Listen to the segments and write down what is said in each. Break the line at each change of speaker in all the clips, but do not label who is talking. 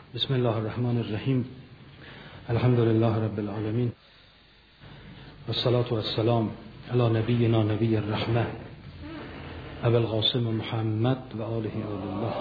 بسم الله الرحمن الرحیم. الحمد لله رب العالمین والصلاة والسلام علی نبینا نبی الرحمه ابو القاسم محمد و آله الله.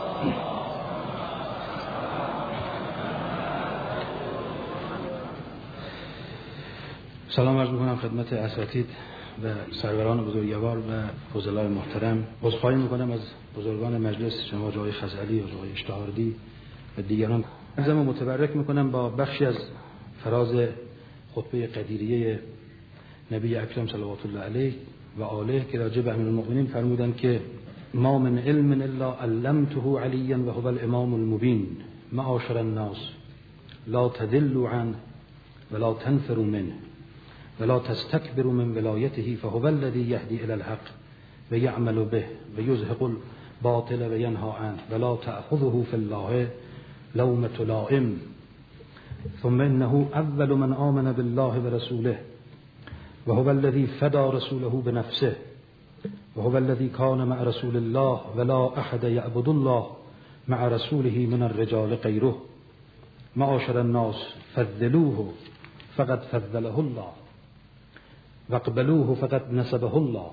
سلام عرض میکنم خدمت اساتید و سروران بزرگوار و فضلای محترم. عذرخواهی میکنم از بزرگان مجلس، جناب آقای خزعلی و آقای اشتهاردی و دیگران. عرضم متبرک میکنم با بخشی از فراز خطبه قدیریه نبی اکرم صلوات الله علیه و آله که راجع به امیرالمؤمنین فرمودند که ما من علم الا علمته علیا و هو الامام المبین معاشر الناس لا تذلوا عنه ولا تنفروا منه ولا تستكبروا من ولایته فهو الذي يهدي الى الحق ويعمل به ويزهق الباطل وينهى عنه ولا تأخذه في الله لومة لائم ثم انه اول من آمن بالله ورسوله وهو الذي فدى رسوله بنفسه وهو الذي كان مع رسول الله ولا احد يعبد الله مع رسوله من الرجال غيره معاشر الناس فضلوه فقد فضله الله واقبلوه فقد نسبه الله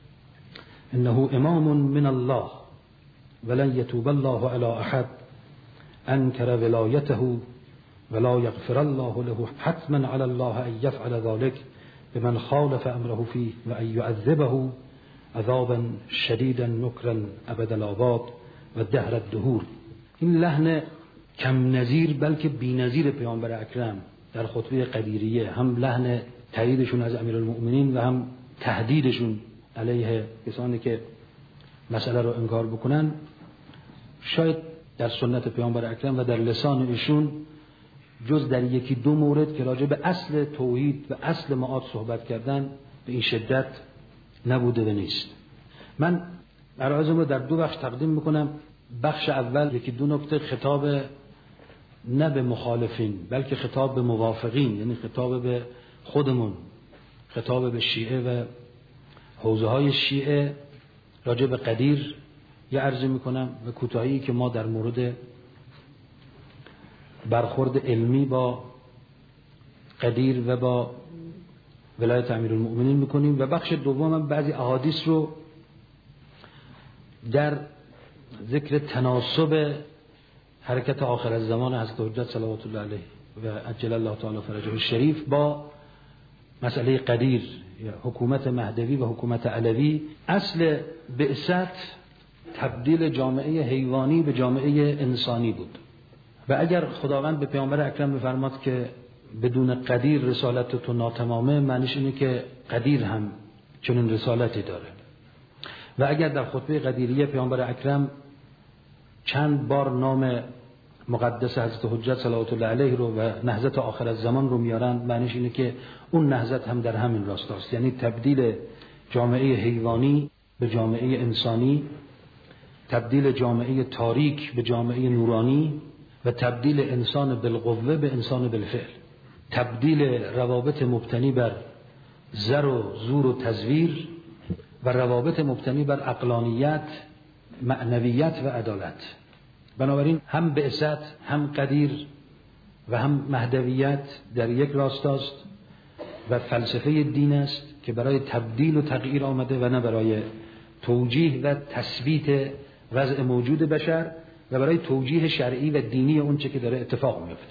انه امام من الله ولن يتوب الله على احد انكر ولايته ولا يغفر الله له حتما على الله ان يفعل ذلك بمن خالف امره فيه وان يعذبه عذابا شديدا نكرا ابد الآباد و دهر الدهور. این لحن کم نظیر بلکه بی نظیر پیامبر اکرم در خطبه قدیریه، هم لحن تاییدشون از امیرالمؤمنین و هم تهدیدشون علیه کسانی که مسئله رو انکار بکنن، شاید در سنت پیامبر اکرم و در لسان ایشون جز در یکی دو مورد که راجع به اصل توحید و اصل معاد صحبت کردن به این شدت نبوده و نیست. من عرایزم رو در دو بخش تقدیم میکنم. بخش اول یکی دو نکته خطاب نه به مخالفین بلکه خطاب به موافقین، یعنی خطاب به خودمون، خطاب به شیعه و حوزه های شیعه راجع به قدیر یه عرضی میکنم و کوتاهی که ما در مورد برخورد علمی با قدیر و با ولایت امیرالمؤمنین میکنیم و بخش دومم بعضی احادیث رو در ذکر تناسب حرکت آخر الزمان حضرت حجت صلوات الله علیه و عجل الله تعالی فرجه الشریف با مسئله قدیر یا حکومت مهدوی و حکومت علوی. اصل بعثت تبدیل جامعه حیوانی به جامعه انسانی بود و اگر خداوند به پیامبر اکرم بفرماد که بدون قدیر رسالت تو ناتمامه، معنیش اینه که قدیر هم چنین رسالتی داره. و اگر در خطبه قدیریه پیامبر اکرم چند بار نام مقدس حضرت حجت صلوات الله علیه رو و نهضت آخر الزمان رو میارن، معنیش اینه که اون نهضت هم در همین راستاست، یعنی تبدیل جامعه حیوانی به جامعه انسانی، تبدیل جامعه تاریک به جامعه نورانی و تبدیل انسان بالقوه به انسان بالفعل، تبدیل روابط مبتنی بر زر و زور و تزویر و روابط مبتنی بر عقلانیت، معنویت و عدالت. بنابراین هم بعثت، هم قدیر و هم مهدویت در یک راستاست و فلسفه دین است که برای تبدیل و تغییر آمده و نه برای توجیه و تثبیت وضع موجود بشر و برای توجیه شرعی و دینی اون چه که داره اتفاق میفته.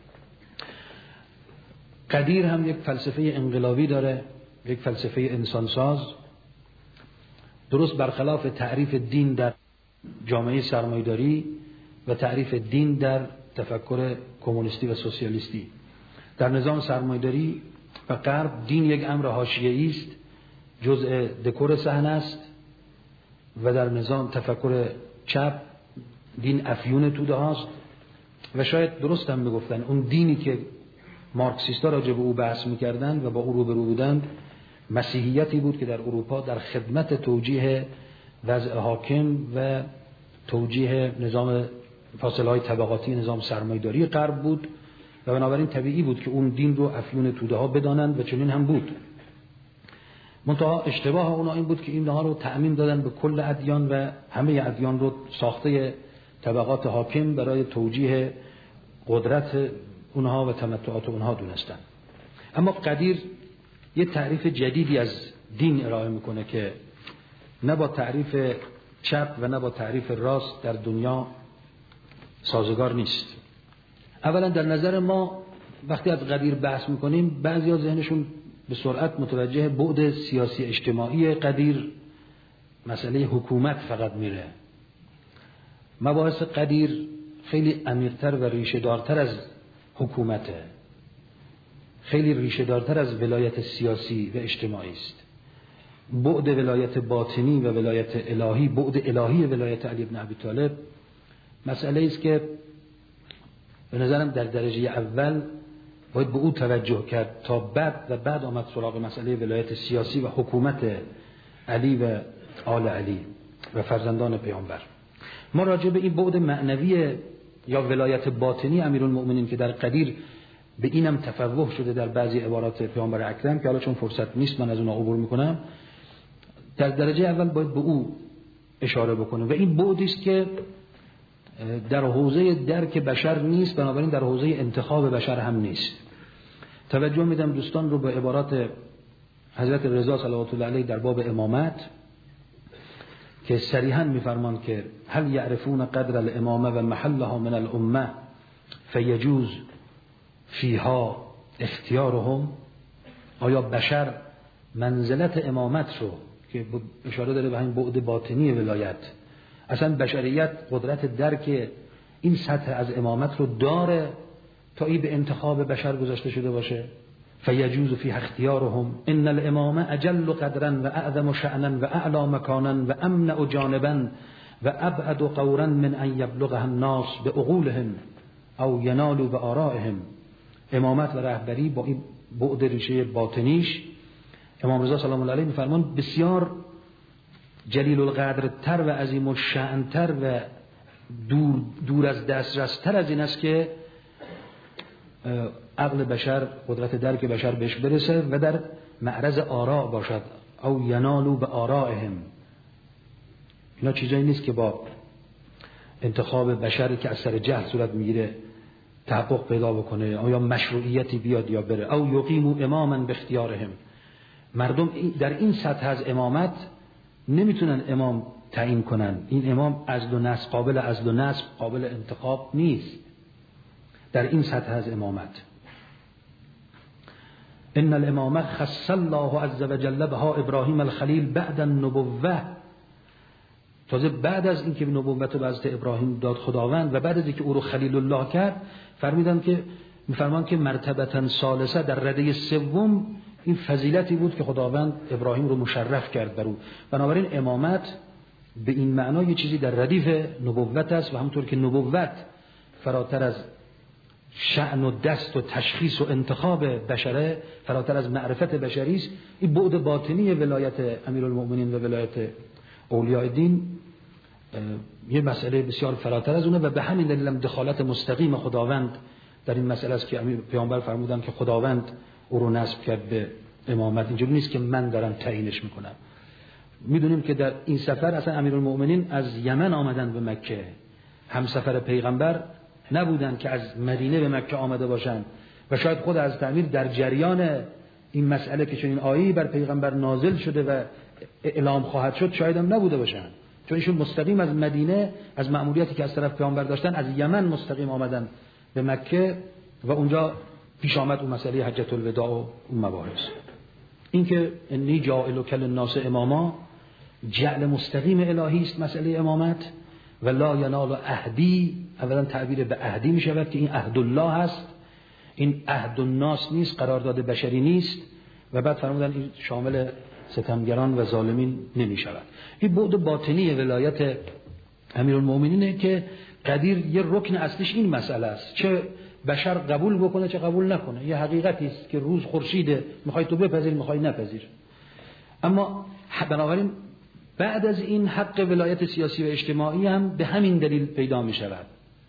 قدیر هم یک فلسفه انقلابی داره، یک فلسفه انسانساز، درست برخلاف تعریف دین در جامعه سرمایه‌داری و تعریف دین در تفکر کمونیستی و سوسیالیستی. در نظام سرمایه‌داری و غرب دین یک امر حاشیه‌ای است، جزء دکور صحنه است و در نظام تفکر چپ دین افیون توده هاست و شاید درست هم بگفتن اون دینی که مارکسیستا راجع به او بحث می‌کردند و با او روبرو بودند مسیحیتی بود که در اروپا در خدمت توجیه وضع حاکم و توجیه نظام فاصله‌های طبقاتی نظام سرمایه‌داری غرب بود و بنابراین طبیعی بود که اون دین رو افیون توده ها بدانند و چنین هم بود. منتها اشتباه اونا این بود که اینها رو تعمیم دادن به کل ادیان و همه ادیان رو ساخته طبقات حاکم برای توجیه قدرت اونها و تمتعات اونها دونستن. اما قدیر یه تعریف جدیدی از دین ارائه میکنه که نه با تعریف چپ و نه با تعریف راست در دنیا سازگار نیست. اولا در نظر ما وقتی از قدیر بحث میکنیم بعضیا ذهنشون به سرعت متوجه بعد سیاسی اجتماعی قدیر، مسئله حکومت فقط میره. مباحث قدیر خیلی عمیق‌تر و ریشه دارتر از حکومته، خیلی ریشه دارتر از ولایت سیاسی و اجتماعی است. بعد ولایت باطنی و ولایت الهی، بعد الهی ولایت علی بن ابی طالب مسئله است که به نظرم در درجه اول باید به او توجه کرد تا بعد آمد سراغ مسئله ولایت سیاسی و حکومت علی و آل علی و فرزندان پیامبر. ما راجع به این بعد معنوی یا ولایت باطنی امیرالمؤمنین که در قدیر به اینم تفوه شده در بعضی عبارات پیامبر اکرم که حالا چون فرصت نیست من از اون عبور میکنم، در درجه اول باید به او اشاره بکنم و این بعدی است که در حوزه درک بشر نیست، بنابراین در حوزه انتخاب بشر هم نیست. توجه میدم دوستان رو به عبارات حضرت رضا صلوات الله علیه در باب امامت که صریحاً میفرمان که هل یعرفون قدر الامامه و محلها من الامه فیجوز فیها اختیارهم. آیا بشر منزلت امامت رو که اشاره داره به همین بعد باطنی ولایت، اصلا بشریت قدرت درک این سطح از امامت رو داره تا این به انتخاب بشر گذاشته شده باشه؟ فیجوز فی اختیارهم ان الامامه اجل قدرا و اعظم شأنا و اعلی مکانا و امنع جانبا و ابعد قورا من ان یبلغها الناس بعقولهم او ینالوا بآرائهم. امامت و رهبری با این بعد ریشه باطنیش امام رضا سلام الله علیه میفرمان بسیار جلیل القدر تر و عظیم الشأن تر و دور از دسترس تر از این است که عقل بشر، قدرت درک بشر بهش برسه و در معرض آراء باشد او ینالوا بآرائهم. اینا چیزایی نیست که با انتخاب بشری که از سر جهل صورت میگیره تحقق پیدا بکنه، آیا مشروعیتی بیاد یا بره. او یقیموا اماما باختیارهم. مردم در این سطح از امامت نمیتونن امام تعیین کنن. این امام عزل و نسب، قابل عزل و نسب، قابل انتخاب نیست در این سطح از امامت. ان الامامه خص الله عز وجل بها ابراهیم الخلیل بعد النبوه. تازه بعد از اینکه نبوت رو به حضرت ابراهیم داد خداوند و بعد از اینکه او رو خلیل الله کرد، میفرمان که مرتبه ثالثه در رده سوم این فضیلتی بود که خداوند ابراهیم رو مشرف کرد بر او. بنابراین امامت به این معنا یه چیزی در ردیف نبوت است و همونطور که نبوت فراتر از شأن و دست و تشخیص و انتخاب بشره، فراتر از معرفت بشری است، این بعد باطنی ولایت امیرالمؤمنین و ولایت اولیاء دین یه مسئله بسیار فراتر از اونه و به همین دلیل هم دخالت مستقیم خداوند در این مسئله است که پیامبر فرمودن که خداوند او رو نسب کرد به امامت. اینجوری نیست که من دارم تعیینش میکنم. میدونیم که در این سفر اصلا امیرالمؤمنین از یمن آمدن به مکه، همسفر پیغمبر نبودن که از مدینه به مکه آمده باشن و شاید خود از تعمیر در جریان این مسئله که چنین آیه‌ای بر پیغمبر نازل شده و اعلام خواهد شد شاید هم نبوده باشن، چون ایشون مستقیم از مدینه از مأموریتی که از طرف پیامبر داشتن از یمن مستقیم آمدن به مکه و اونجا پیش آمد اون مسئله حجة الوداع و اون مباحث. این که انی جاعلک للناس اماما جعل مستقیم الهی است مسئله امامت و لا ینال عهدی. اولا تعبیر به عهدی می شود که این عهد الله هست، این عهد الناس نیست، قرارداد بشری نیست و بعد فرمودن این شامل ستمگران و ظالمین نمی شود. این بعد باطنی ولایت امیرالمؤمنینه که قدیر یه رکن اصلیش این مسئله است، چه بشر قبول بکنه چه قبول نکنه. یه حقیقتی است که روز خورشیده، میخوای تو بپذیر میخوای نپذیر. اما بنابراین بعد از این حق ولایت سیاسی و اجتماعی هم به همین دلیل پیدا می شود.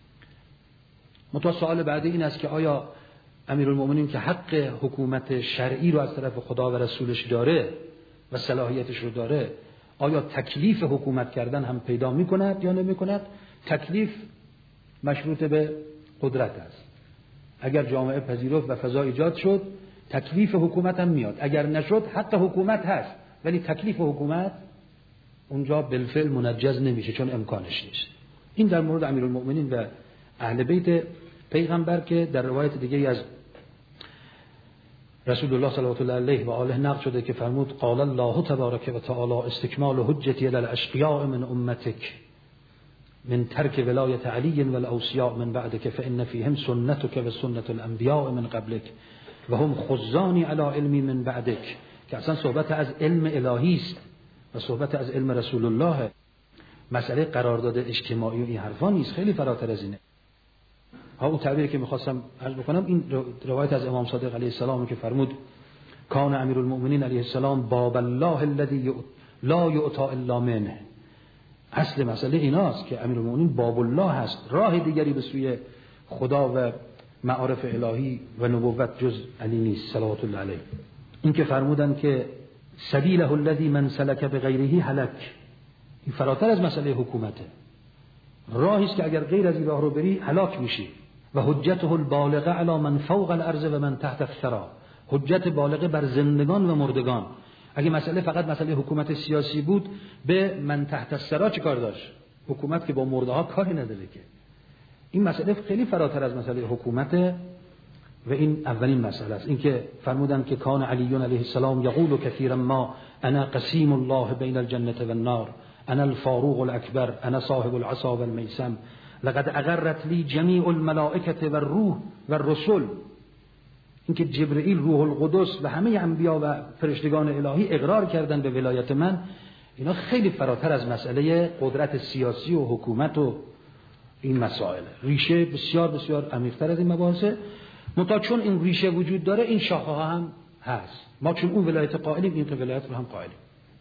سوال بعدی این است که آیا امیرالمؤمنین که حق حکومت شرعی رو از طرف خدا و رسولش داره و صلاحیتش رو داره، آیا تکلیف حکومت کردن هم پیدا می کند یا نمی کند؟ تکلیف مشروط به قدرت است. اگر جامعه پذیرفت و فضا ایجاد شد تکلیف حکومت هم میاد، اگر نشد حق حکومت هست ولی تکلیف حکومت اونجا بالفعل منجز نمیشه چون امکانش نیست. این در مورد امیرالمؤمنین و اهل بیت پیغمبر که در روایت دیگه از رسول الله صلی الله علیه و آله نقل شده که فرمود قال الله تبارک و تعالی استکمال حجتی علی الاشقیاء من امتک من ترک ولایت علی و الاوصیاء من بعدک فان فیهم سنتک و سنت الانبیاء من قبلک و هم خزانی علی علمی من بعدک، که اصلا صحبت از علم الهی است و صحبت از علم رسول الله. مسئله قرارداد اجتماعی و این حرفا نیست، خیلی فراتر از اینه. اون تعبیری که می‌خواستم عرض بکنم این روایت از امام صادق علیه السلام که فرمود کان امیرالمؤمنین علیه السلام باب الله الذی لا یؤتی الا منه. اصل مسئله ایناست که امیرالمؤمنین باب الله هست، راه دیگری به سوی خدا و معارف الهی و نبوت جز علی نیست صلوات الله علیه. این که فرمودن که سبیله الذی من سلک بغیره هلک، این فراتر از مسئله حکومته، راهی است که اگر غیر از این راه رو بری هلاک میشی. و حجته البالغه علی من فوق الارض و من تحت الثرى، حجت بالغه بر زندگان و مردگان. اگه مسئله فقط مسئله حکومت سیاسی بود به من تحت الثرى چه کار داشت؟ حکومت که با مرده ها کاری نداره که. این مسئله خیلی فراتر از مسئله حکومت و این اولین مسئله است. این که فرمودن که کان علی علیه السلام یقول کثیرا ما انا قسیم الله بین الجنه و النار، انا الفاروق الاکبر، انا صاحب العصا والمیسم، لقد اغرت لی جمیع الملائکه و الروح و الرسل. اینکه جبرئیل روح القدس و همه انبیا و فرشتگان الهی اقرار کردن به ولایت من، اینا خیلی فراتر از مسئله قدرت سیاسی و حکومت و این مسائل، ریشه بسیار بسیار عمیق‌تر از این مباحثه. منتها چون این ریشه وجود داره این شاخه ها هم هست، ما چون اون ولایت قائلیم این ولایت رو هم قائلیم.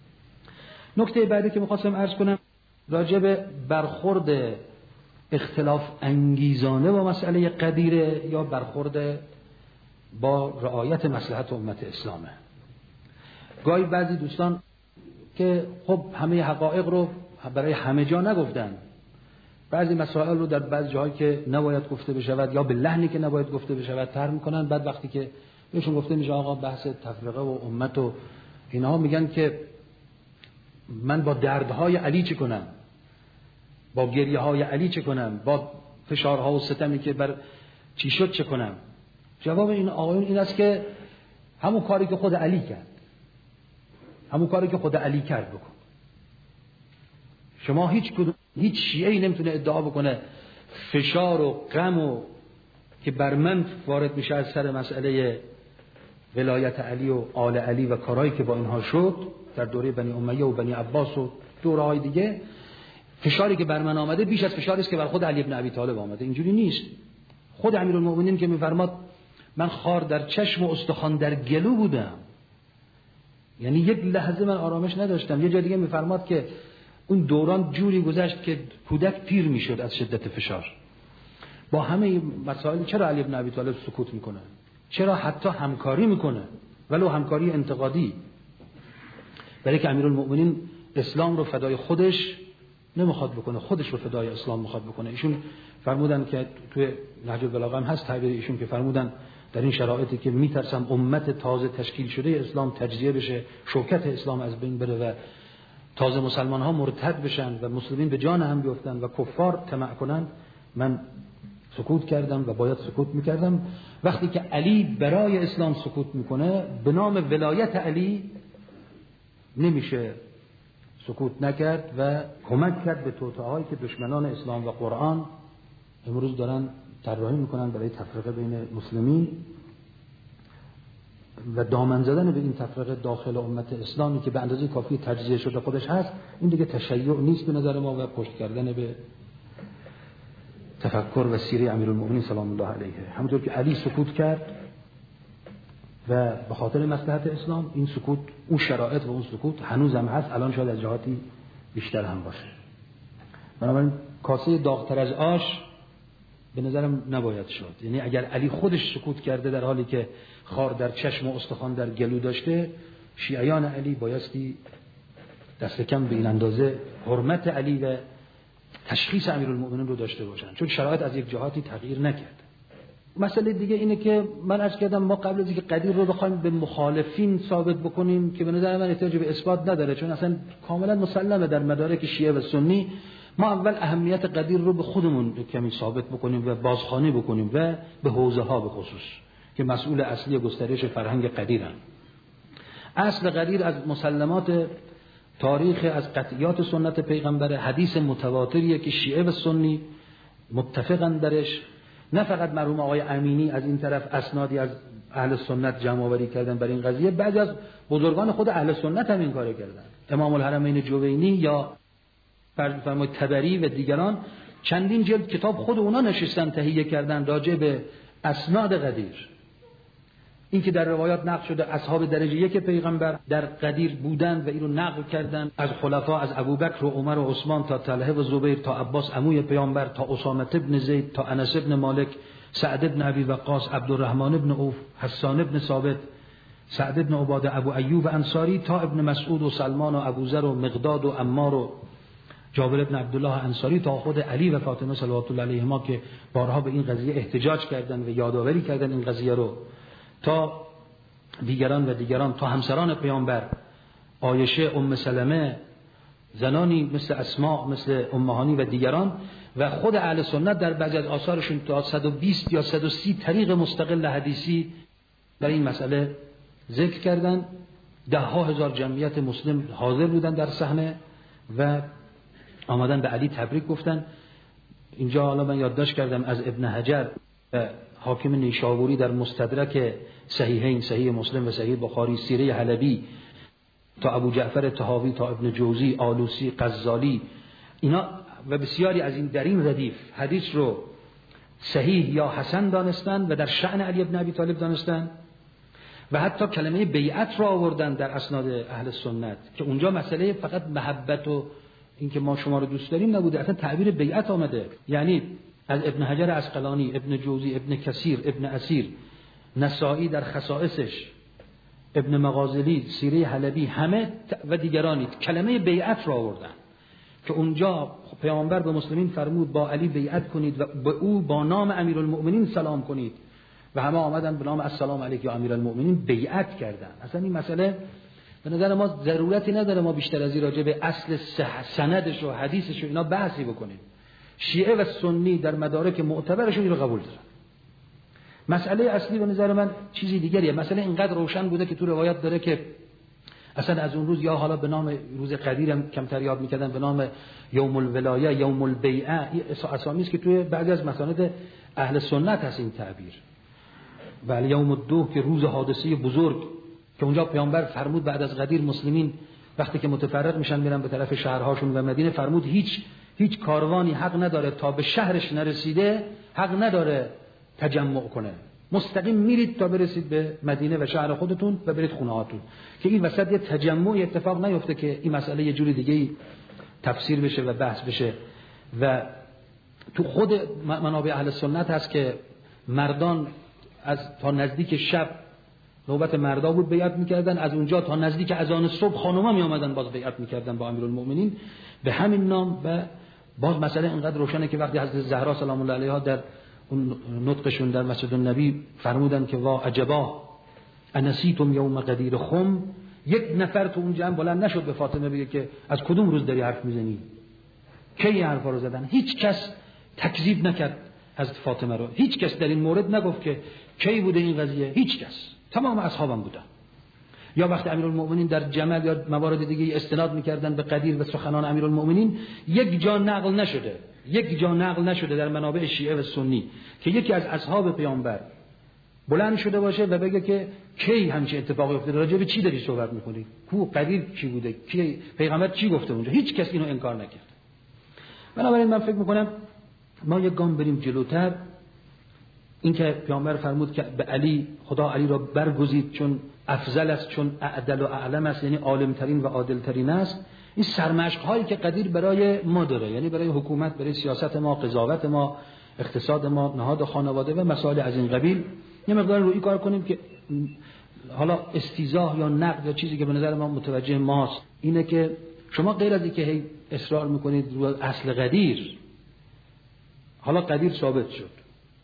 نکته بعدی که می‌خواستم عرض کنم راجع به برخورد اختلاف انگیزانه با مسئله قدیره یا برخورد با رعایت مصلحت امت اسلامه. گاهی بعضی دوستان که خب همه حقایق رو برای همه جا نگفتن، بعضی مسائل رو در بعضی جاهایی که نباید گفته بشود یا به لحنی که نباید گفته بشود طرح میکنن. بعد وقتی که بهشون گفته میشه آقا بحث تفرقه و امت و اینها، میگن که من با دردهای علی چه کنم، با گریه های علی چه کنم، با فشارها و ستمی که بر چی شد چه کنم. جواب این آقایون این است که همون کاری که خود علی کرد، همون کاری که خود علی کرد بکن. شما هیچ شیعه‌ای نمیتونه ادعا بکنه فشار و غم و که بر من وارد میشه از سر مسئله ولایت علی و آل علی و کارهایی که با اینها شد در دوره بنی امیه و بنی عباس و دوره‌های دیگه، فشاری که بر من آمده بیش از فشاری است که بر خود علی ابن ابی طالب آمده. اینجوری نیست. خود امیرالمؤمنین که میفرماد من خار در چشم و استخوان در گلو بودم، یعنی یک لحظه من آرامش نداشتم. یه جا دیگه میفرماد که اون دوران جوری گذشت که کودک پیر میشد از شدت فشار. با همه مسائل چرا علی ابن ابی طالب سکوت میکنه؟ چرا حتی همکاری میکنه ولو همکاری انتقادی؟ برای که امیرالمؤمنین اسلام رو فدای خودش نمیخواد بکنه، خودش رو فدای اسلام میخواد بکنه. ایشون فرمودن که توی نهج البلاغه هم هست تعبیر ایشون که فرمودن در این شرایطی که میترسم امت تازه تشکیل شده اسلام تجزیه بشه، شوکت اسلام از بین بره و تازه مسلمان ها مرتد بشن و مسلمین به جان هم بیفتن و کفار طمع کنند، من سکوت کردم و باید سکوت میکردم. وقتی که علی برای اسلام سکوت میکنه به نام ولایت علی نمیشه سکوت نکرد و کمک کرد به توطئه‌هایی که دشمنان اسلام و قرآن امروز دارن طراحی میکنن برای تفرقه بین مسلمین و دامن زدن به این تفرقه داخل امت اسلامی که به اندازه کافی تجزیه شده خودش هست. این دیگه تشیع نیست به نظر ما و پشت کردن به تفکر و سیره امیرالمؤمنین سلام الله علیه. همونطور که علی سکوت کرد و به خاطر مصلحت اسلام، این سکوت اون شرایط و اون سکوت هنوز هم هست، الان شاید از جهاتی بیشتر هم باشه. بنابراین کاسه داغ‌تر از آش به نظرم نباید شد. یعنی اگر علی خودش سکوت کرده در حالی که خار در چشم و استخوان در گلو داشته، شیعیان علی بایستی دست کم به این اندازه حرمت علی و تشخیص امیرالمؤمنین رو داشته باشن، چون شرایط از یک جهاتی تغییر نکرد. مسئله دیگه اینه که من عرض کردم ما قبل از اینکه قدیر رو بخوایم به مخالفین ثابت بکنیم که به نظر من احتیاج به اثبات نداره، چون اصلا کاملا مسلمه در مدارک شیعه و سنی، ما اول اهمیت قدیر رو به خودمون کمی ثابت بکنیم و بازخوانی بکنیم و به حوزه ها به خصوص که مسئول اصلی گسترش فرهنگ قدیرن. اصل قدیر از مسلمات تاریخ، از قطعیات سنت پیغمبر، حدیث متواتریه که شیعه و سنی متفقن درش. نه فقط مرحوم آقای امینی از این طرف اسنادی از اهل سنت جمع آوری کردن برای این قضیه، بعضی از بزرگان خود اهل سنت هم این کارو کردن. امام الحرمین جوینی یا فرمود طبری و دیگران چندین جلد کتاب خود اونا نشستن تهیه کردن راجع به اسناد قدیر. این که در روایات نقل شده اصحاب درجه یک پیغمبر در قدیر بودند و این رو نقل کردن از خلفا، از ابوبکر و عمر و عثمان تا طلحه و زبیر تا عباس عموی پیامبر تا اسامه ابن زید تا انس ابن مالک، سعد ابن ابی وقاص، عبدالرحمن ابن عوف، حسان ابن ثابت، سعد ابن عباده، ابو ایوب انصاری تا ابن مسعود و سلمان و ابوذر و مقداد و عمار و جابر ابن عبدالله انصاری تا خود علی و فاطمه صلوات الله علیهما که بارها به این قضیه احتجاج کردند و یادآوری کردند این قضیه رو، تا دیگران و دیگران، تا همسران پیامبر، عایشه، ام سلمه، زنانی مثل اسماء، مثل امهانی و دیگران، و خود اهل سنت در بعضی از آثارشون تا 120 یا 130 طریق مستقل حدیثی برای این مسئله ذکر کردن. ده ها هزار جمعیت مسلم حاضر بودن در صحنه و آمدن به علی تبریک گفتن. اینجا حالا من یادداشت کردم از ابن حجر و حاکم نیشابوری در مستدرک صحیحین، صحیح مسلم و صحیح بخاری، سیره حلبی، تا ابو جعفر طحاوی، تا ابن جوزی، آلوسی، غزالی، اینا و بسیاری از این در این ردیف حدیث رو صحیح یا حسن دانستن و در شأن علی ابن ابی طالب دانستن و حتی کلمه بیعت را آوردن در اسناد اهل سنت که اونجا مسئله فقط محبت و اینکه ما شما رو دوست داریم نبوده، اصلا تعبیر بیعت آمده. یعنی از ابن حجر عسقلانی، ابن جوزی، ابن کثیر، ابن اسیر، نسائی در خصائصش، ابن مغازلی، سیره حلبی، همه و دیگرانی کلمه بیعت را آوردن که اونجا پیامبر به مسلمین فرمود با علی بیعت کنید و به او با نام امیرالمؤمنین سلام کنید و همه آمدن به نام السلام علیک یا امیرالمؤمنین بیعت کردن. اصلا این مسئله به نظر ما ضرورتی نداره ما بیشتر از این راجع به اصل سندش و حدیثش و اینا بحثی بکنیم. شیعه و سنی در مدارک معتبرشون رو قبول دارن. مسئله اصلی به نظر من چیزی دیگریه. مسئله اینقدر روشن بوده که تو روایت داره که اصلا از اون روز یا حالا به نام روز قدیر هم کمتر یاد میکردن، به نام یوم الولایه، یوم البیعه، اسامی است که توی بعضی از مساند اهل سنت هست این تعبیر. و یوم الدوح که روز حادثه بزرگ که اونجا پیامبر فرمود بعد از قدیر مسلمین وقتی که متفرق میشن میرن به طرف شهرهاشون و مدینه، فرمود هیچ کاروانی حق نداره تا به شهرش نرسیده حق نداره تجمع کنه، مستقیم میرید تا برسید به مدینه و شهر خودتون و برید خونه هاتون، که این وسط یه تجمع اتفاق نیفته که این مسئله یه جوری دیگه تفسیر بشه و بحث بشه. و تو خود منابع اهل سنت هست که مردان از تا نزدیک شب نوبت مردا بود بیعت میکردن، از اونجا تا نزدیک اذان صبح خانوما میآمدن باز بیعت میکردن با امیرالمؤمنین به همین نام. و باز مسئله اینقدر روشنه که وقتی حضرت زهرا سلام الله علیها در اون نطقشون در مسجد النبی فرمودن که وا عجبا انسیتم یوم قدیر خم، یک نفر تو اون جمع بلند نشد به فاطمه بگه که از کدوم روز داری حرف میزنی، کی این حرفا رو زدن. هیچ کس تکذیب نکرد حضرت فاطمه رو، هیچ کس در این مورد نگفت که کی بوده این قضیه، هیچ کس، تمام اصحابم بودن. یا وقتی امیرالمؤمنین در جمل یا موارد دیگه استناد میکردن به قدیر و سخنان امیرالمؤمنین، یک جا نقل نشده در منابع شیعه و سنی که یکی از اصحاب پیامبر بلند شده باشه و بگه که کی همچین اتفاقی افتاده، راجع به چی داری صحبت میکنی، کو قدیر کی بوده، کی پیغمبر چی گفته اونجا، هیچ کس اینو انکار نکرد. بنابراین من فکر میکنم ما یک گام بریم جلوتر. این که پیامبر فرمود که به علی، خدا علی را برگزید چون افضل است، چون اعدل و اعلم است، یعنی عالم ترین و عادل ترین است. این سرمشق هایی که قدیر برای ما داره، یعنی برای حکومت، برای سیاست ما، قضاوت ما، اقتصاد ما، نهاد خانواده و مسائل از این قبیل، یه مقدار روی کار کنیم که حالا استیضاح یا نقد یا چیزی که به نظر ما متوجه ماست اینه که شما غیر از اینکه هی اصرار میکنید رو اصل قدیر، حالا قدیر ثابت شد،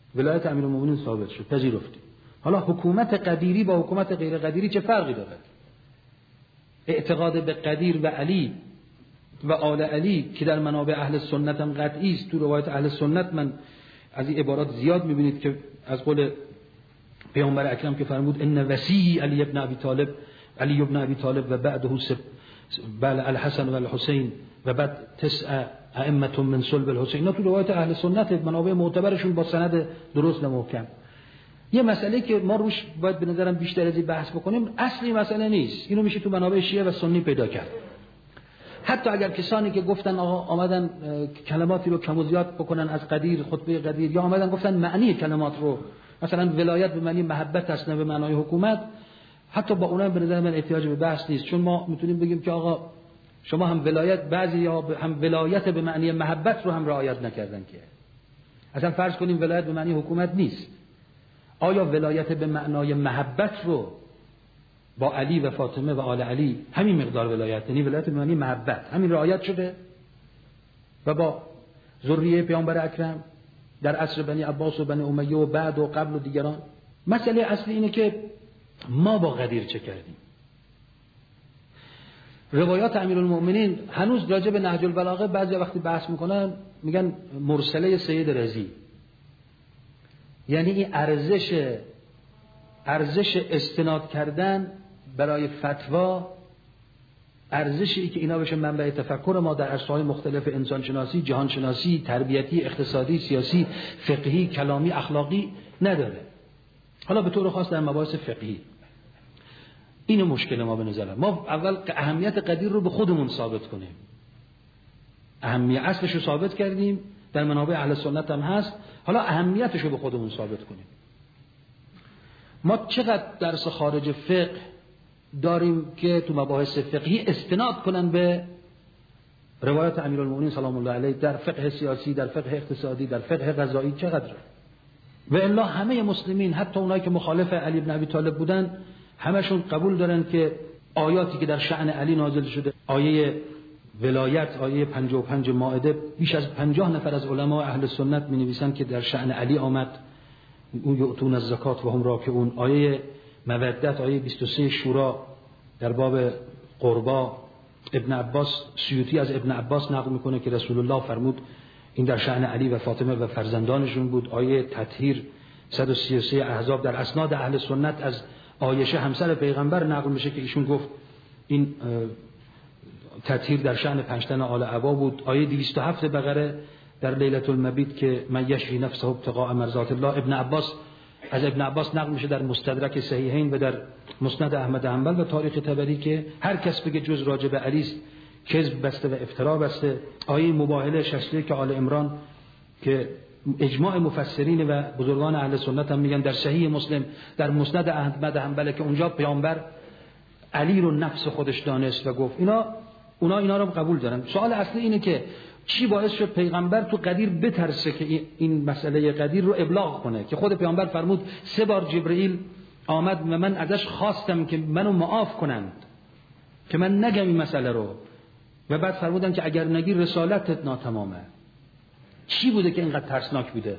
ولایت امیرالمومنین ثابت شد، پذیرفتیم. حالا حکومت قدیری با حکومت غیر قدیری چه فرقی داره؟ اعتقاد به قدیر و علی و آل علی که در منابع اهل سنت هم قطعی است. تو روایت اهل سنت من از این عبارات زیاد می‌بینید که از قول پیامبر اکرم که فرمود ان وصی علی ابن ابی طالب و بعده الحسن و الحسین و بعد 9 ائمه من صلب الحسین. اینا تو روایت اهل سنت منابع معتبرشون با سند درست و محکم. یه مسئله که ما روش باید به نظرم بیشتر از این بحث بکنیم، اصلی مسئله نیست، اینو میشه تو منابع شیعه و سنی پیدا کرد. حتی اگر کسانی که گفتن آقا آمدن کلماتی رو کم و زیاد بکنن از قدیر، خطبه قدیر، یا آمدن گفتن معنی کلمات رو مثلا ولایت به معنی محبت است نه به معنای حکومت، حتی با اونم به نظر من احتیاج به بحث نیست، چون ما میتونیم بگیم که آقا شما هم ولایت، بعضی یا هم ولایت به معنی محبت رو هم رعایت نکردن. که اصلا فرض کنیم ولایت به معنی حکومت نیست، آیا ولایت به معنای محبت رو با علی و فاطمه و آل علی همین مقدار ولایت، یعنی ولایت به معنی محبت همین رعایت شده و با ذریه پیامبر اکرم در عصر بنی عباس و بنی امیه و بعد و قبل و دیگران؟ مسئله اصلی اینه که ما با قدیر چه کردیم. روایات امیرالمومنین هنوز راجع به نهج البلاغه بعضی وقتی بحث میکنن میگن مرسله سید رضی، یعنی این ارزش استناد کردن برای فتوا، ارزشی که اینا بشه منبع تفکر ما در عرصه‌های مختلف انسان شناسی، جهان شناسی، تربیتی، اقتصادی، سیاسی، فقهی، کلامی، اخلاقی نداره. حالا به طور خاص در مباحث فقهی اینو مشکل ما به نظرم. ما اول اهمیت قدیر رو به خودمون ثابت کنیم، اهمیت اصلش رو ثابت کردیم، در منابع اهل سنت هم هست، حالا اهمیتش رو به خودمون ثابت کنیم. ما چقدر درس خارج فقه داریم که تو مباحث فقهی استناد کنن به روایات امیرالمومنین سلام الله علیه در فقه سیاسی، در فقه اقتصادی، در فقه قضایی چقدر؟ و الا همه مسلمین، حتی اونایی که مخالف علی بن ابی طالب بودن، همشون قبول دارن که آیاتی که در شأن علی نازل شده، آیه ولایت، آیه 55 مائده، بیش از 50 نفر از علما اهل سنت می‌نویسن که در شأن علی آمد، اون یؤتون الزکات و هم راکعون. آیه مودت، آیه 23 شورا در باب قربا، ابن عباس، سیوطی از ابن عباس نقل میکنه که رسول الله فرمود این در شأن علی و فاطمه و فرزندانشون بود. آیه تطهیر 133 احزاب در اسناد اهل سنت از عایشه همسر پیغمبر نقل میشه که ایشون گفت این تطهیر در شأن 5 تن آل عبا بود. آیه 207 بقره در لیلة المبیت که من یشفی نفسه ابتغاء مرضات الله، از ابن عباس نقل میشه در مستدرک صحیحین و در مسند احمد حنبل و تاریخ طبری که هر کس بگه جز راجب علی است کذب بسته و افترا بسته. آیه مباهله 61 که آل عمران که اجماع مفسرین و بزرگان اهل سنت هم میگن در صحیح مسلم در مسند احمد حنبل که اونجا پیامبر علی رو نفس خودش دانست و گفت. اینا رو قبول دارن. سوال اصلی اینه که چی باعث شد پیغمبر تو قدیر بترسه که این مسئله قدیر رو ابلاغ کنه؟ که خود پیامبر فرمود 3 بار جبرئیل آمد و من ازش خواستم که منو معاف کنند که من نگم این مسئله رو، و بعد فرمودن که اگر نگی رسالتت ناتمامه. چی بوده که اینقدر ترسناک بوده؟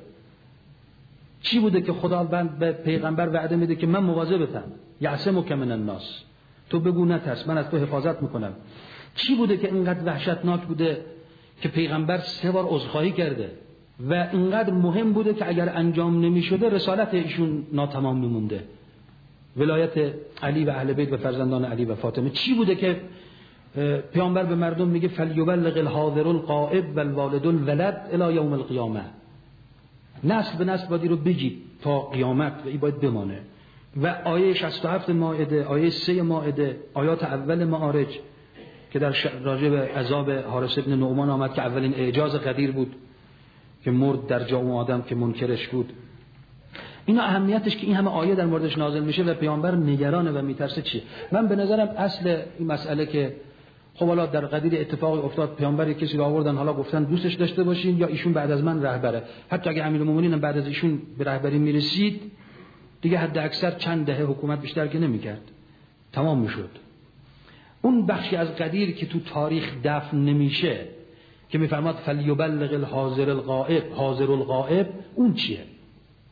چی بوده که خدا به پیغمبر وعده میده که من مواظبتم، یعصمک من الناس، تو بگو نترس من از تو حفاظت میکنم؟ چی بوده که اینقدر وحشتناک بوده که پیغمبر 3 بار عذرخواهی کرده و اینقدر مهم بوده که اگر انجام نمیشده رسالت ایشون ناتمام میمونده، ولایت علی و اهل بیت و فرزندان علی و فاطمه؟ چی بوده که پیامبر به مردم میگه فلیبلغ الحاضر الغائب والوالد الولد الی یوم القیامه، نسل به نسل باید رو بگید تا قیامت و این باید بمانه. و آیه 67 مائده، آیه 3 مائده، آیات اول معارج که در راجع به عذاب حارث ابن نعمان آمد که اولین اعجاز قدیر بود که مرد در جا اون آدم که منکرش بود. اینا اهمیتش که این همه آیه در موردش نازل میشه و پیامبر نگرانه و میترسه چیه؟ من به نظرم اصل این مسئله که خب حالا در قدیر اتفاقی افتاد، پیامبر کسی رو آوردن، حالا گفتن دوستش داشته باشین یا ایشون بعد از من رهبره. حتی اگه امیرالمومنین بعد از ایشون به رهبری میرسید دیگه حد اکثر چند دهه حکومت بیشتر که نمیکرد، تمام میشد. اون بخشی از قدیر که تو تاریخ دفن نمیشه که میفرماد فلیبلغ الحاضر الغائب، حاضر الغائب، اون چیه؟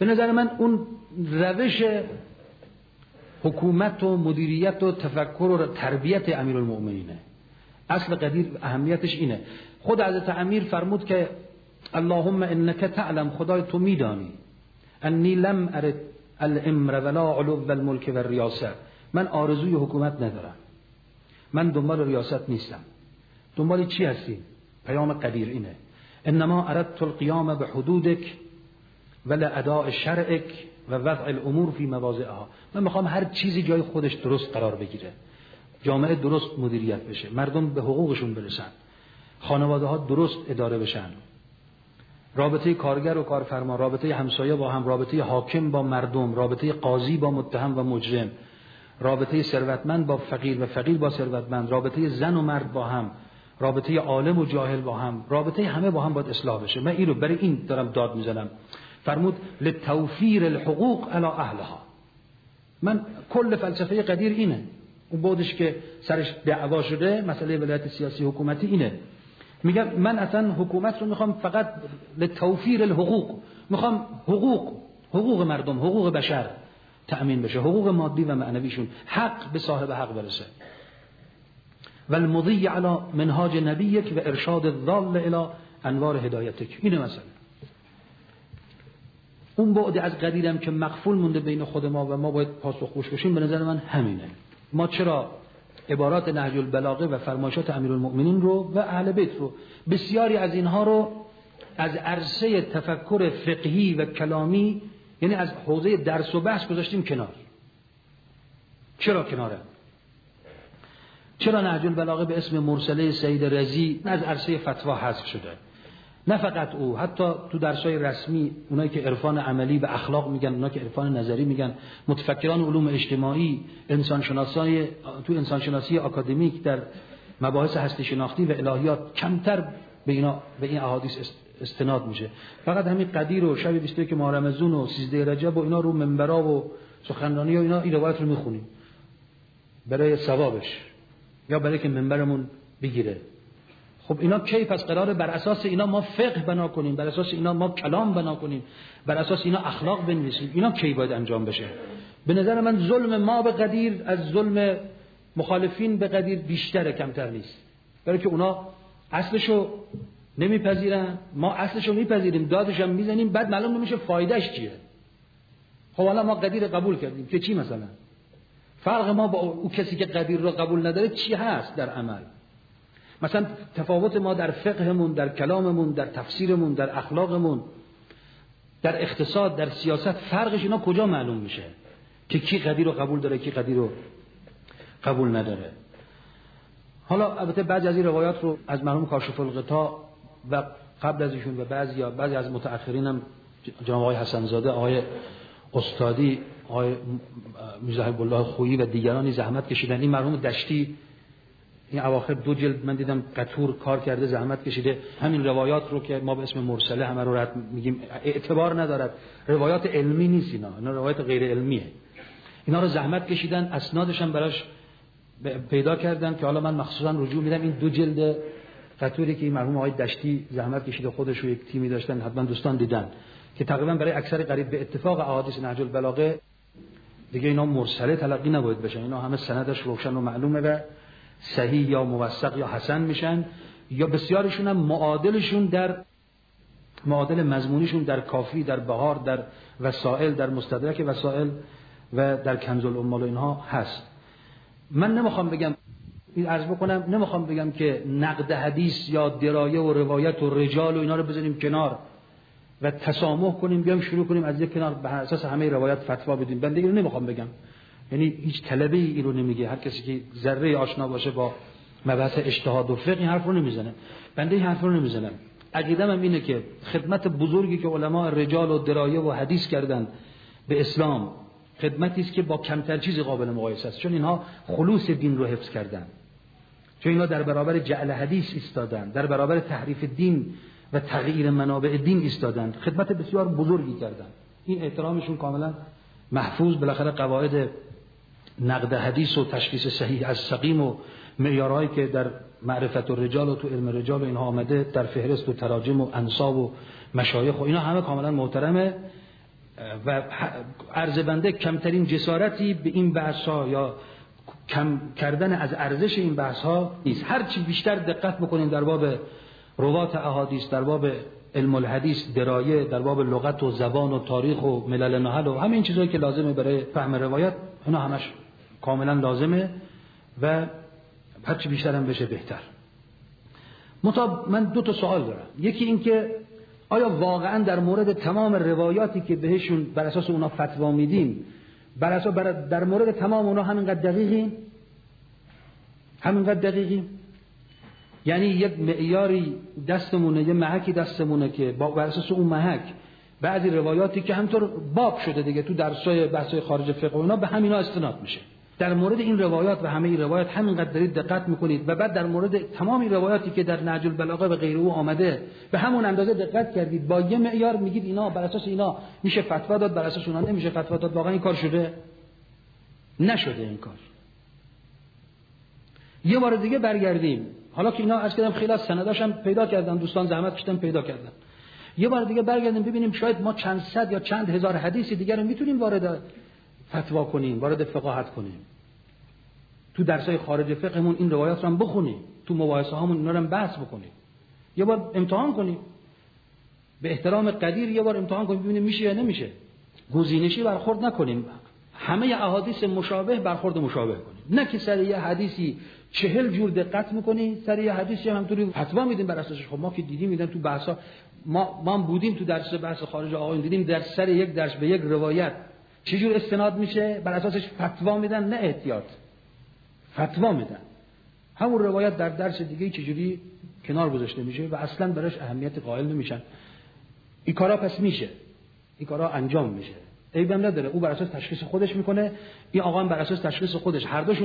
به نظر من اون روش حکومت و مدیریت و تفکر و تربیت امیرالمؤمنینه. اصل قدیر اهمیتش اینه. خود حضرت امیر فرمود که اللهم انک تعلم، خدای تو میدانی، انی لم ارد الامر ولا علو الملک و الریاسه، من آرزوی حکومت ندارم، من دنبال ریاست نیستم. دنبال چی هستی؟ پیام قدیر اینه، انما اردت القیام بحدودک ولاداء شرعک و وضع الامور فی مواضعها. من میخوام هر چیزی جای خودش درست قرار بگیره، جامعه درست مدیریت بشه، مردم به حقوقشون برسن، خانواده ها درست اداره بشن، رابطه کارگر و کارفرما، رابطه همسایه با هم، رابطه حاکم با مردم، رابطه قاضی با متهم و مجرم، رابطه ثروتمند با فقیر و فقیر با ثروتمند، رابطه زن و مرد با هم، رابطه عالم و جاهل با هم، رابطه همه با هم باید اصلاح بشه. من اینو برای این دارم داد میزنم. فرمود لتوفیر الحقوق علی اهلها. من کل فلسفه قدیر اینه. اون بودش که سرش دعوا شده مسئله ولایت سیاسی حکومتی اینه. میگم من اصلا حکومت رو میخوام فقط لتوفیر الحقوق، میخوام حقوق مردم، حقوق بشر تأمین بشه، حقوق مادی و معنویشون، حق به صاحب حق برسه. و المضی علی منهاج نبیک و ارشاد الضال الی انوار هدایتک. اینه مثلا اون بعد از قدیرم که مخفول مونده بین خود ما و ما باید پاسخگوش باشیم. به نظر من همینه. ما چرا عبارات نهج البلاغه و فرمایشات امیرالمؤمنین رو و اهل بیت رو، بسیاری از اینها رو از عرصه تفکر فقهی و کلامی، یعنی از حوزه درس و بحث گذاشتیم کنار. چرا کناره؟ چرا نهج البلاغه به اسم مرسله سید رضی از عرصه فتوا حذف شده؟ نه فقط او، حتی تو درس‌های رسمی اونایی که عرفان عملی و اخلاق میگن، اونایی که عرفان نظری میگن، متفکران علوم اجتماعی، تو انسانشناسی آکادمیک در مباحث هستی شناختی و الهیات کمتر به این احادیث استناد میشه. فقط همین قدیر و شب 21 ماه رمضان و 13 رجب و اینا رو منبرا و سخنرانی و اینا این روایت رو میخونیم برای ثوابش یا برای که منبرمون بگیره. خب اینا کی پس قراره بر اساس اینا ما فقه بنا کنیم، بر اساس اینا ما کلام بنا کنیم، بر اساس اینا اخلاق بنویسیم؟ اینا کی باید انجام بشه؟ به نظر من ظلم ما به قدیر از ظلم مخالفین به قدیر بیشتره، کمتر نیست. برای که اونا اصلشو نمیپذیرن، ما اصلشو میپذیریم، دادش هم میزنیم، بعد معلوم نمیشه فایدهش چیه. خب حالا ما قدیر قبول کردیم که چی مثلا؟ فرق ما با اون کسی که قدیر رو قبول نداره چی هست در عمل؟ مثلا تفاوت ما در فقهمون، در کلاممون، در تفسیرمون، در اخلاقمون، در اقتصاد، در سیاست، فرقش اینا کجا معلوم میشه که کی قدیر رو قبول داره کی قدیر رو قبول نداره؟ حالا البته بعضی از این روایات رو از مرحوم کاشف الغطا و قبل از ایشون و بعضی از متأخرین هم جناب آقای حسن زاده، آقای استادی، آقای میرزا حبیب الله خویی و دیگرانی زحمت کشیدن. این مرحوم دشتی این اواخر 2 جلد من دیدم قطور کار کرده، زحمت کشیده، همین روایات رو که ما به اسم مرسله همه رو رد میگیم اعتبار ندارد، روایات علمی نیست، اینا روایات غیر علمیه. اینا رو زحمت کشیدن، اسنادش هم براش پیدا کردن که حالا من مخصوصا رجوع میدم این 2 جلد قطوری که این مرحوم آقای دشتی زحمت کشیده، خودش و یک تیمی داشتن، حتما دوستان دیدن، که تقریبا برای اکثر قریب به اتفاق احادیث نهج البلاغه دیگه اینا مرسله تلقی نباید بشن، اینا همه سندش روشن و معلومه و صحیح یا موثق یا حسن میشن، یا بسیارشون هم معادل مضمونیشون در کافی، در بهار، در وسائل، در مستدرک وسائل و در کنز الامال اینها هست. من نمیخوام بگم که نقد حدیث یا درایه و روایت و رجال و اینا رو بزنیم کنار و تسامح کنیم، بیام شروع کنیم از یک کنار بر اساس همه روایت فتوا بدیم. بنده اینو نمیخوام بگم، یعنی هیچ طلبه ای رو نمیگه، هر کسی که ذره آشنا باشه با مبحث اجتهاد و فقه این حرف رو نمیزنه. بنده این حرف رو نمیزنم. عقیده‌م هم اینه که خدمت بزرگی که علما رجال و درایه و حدیث کردن به اسلام، خدمتی است که با کمتر چیزی قابل مقایسه است، چون اینها خلوص دین رو حفظ کردن، چون اینا در برابر جعل حدیث ایستادن، در برابر تحریف دین و تغییر منابع دین ایستادن، خدمت بسیار بزرگی کردن. این احترامشون کاملا محفوظ. بالاخره قواعد نقد حدیث و تشخیص صحیح از سقیم و معیارهایی که در معرفت الرجال و تو علم رجال و اینها آمده در فهرست و تراجم و انساب و مشایخ و اینا همه کاملا محترمه. و عرض بنده کمترین جسارتی به این بحث‌ها یا کم کردن از ارزش این بحث‌ها نیست. هر چی بیشتر دقت بکنیم در باب روات احادیث، در باب علم الحدیث، درایه، در باب لغت و زبان و تاریخ و ملل نحل و همه این چیزایی که لازمه برای فهم روایت، اینا همش کاملا لازمه و هر چی بیشتر هم بشه بهتر. من 2 سوال دارم. یکی این که آیا واقعا در مورد تمام روایاتی که بهشون بر اساس اونا فتوا میدیم، در مورد تمام اونا همینقدر دقیقیم؟ یعنی یک معیاری دستمونه، یه محکی دستمونه که بر اساس اون محک بعضی روایاتی که همطور باب شده دیگه تو درسای بحثای خارج فقه اونا به همینا استناد میشه. در مورد این روایات و همه این روایات همینقدر دارید دقت میکنید و بعد در مورد تمام این روایاتی که در نهج البلاغه و غیره او آمده به همون اندازه دقت کردید، با یه معیار میگید اینا بر اساس اینا میشه فتوا داد، بر اساس اونا نمیشه فتوا داد. واقعا این کار شده؟ نشده این کار. یه بار دیگه برگردیم، حالا که اینا عرض کردم خیلی از سنداشم پیدا کردن، دوستان زحمت کشیدن پیدا کردن. یه بار دیگه برگردیم ببینیم شاید ما چند صد یا چند هزار حدیث دیگه رو میتونیم وارد فتوا کنیم، وارد فقاهت کنیم. تو درسای خارج فقهمون این روایات رو هم بخونیم، تو مباحثه هامون اینا رو هم بحث بکنیم. یه بار امتحان کنیم. به احترام قدیر یه بار امتحان کنیم ببینیم میشه یا نمیشه. گزینشی برخورد نکنیم. همه احادیث مشابه برخورد مشابه کنیم. نه که سر یه حدیثی 40 جور دقت میکنی، سر یه حدیثی همونطوری فتوا میدیم بر اساسش. خب ما که دیدیم میدن تو بحثا، ما بودیم تو درس بحث خارج آقایون، دیدیم در سر یک درس به یک روایت چه جور استناد میشه، بر اساسش فتوا میدن، نه احتیاط. فتوا میدن. همون روایت در درس دیگه چجوری کنار گذاشته میشه و اصلا براش اهمیت قائل نمیشن. این کارا پس میشه، این کارا انجام میشه، عیبم نداره. او بر اساس تشخیص خودش میکنه، این آقا هم بر اساس تشخیص خودش. هر دوشون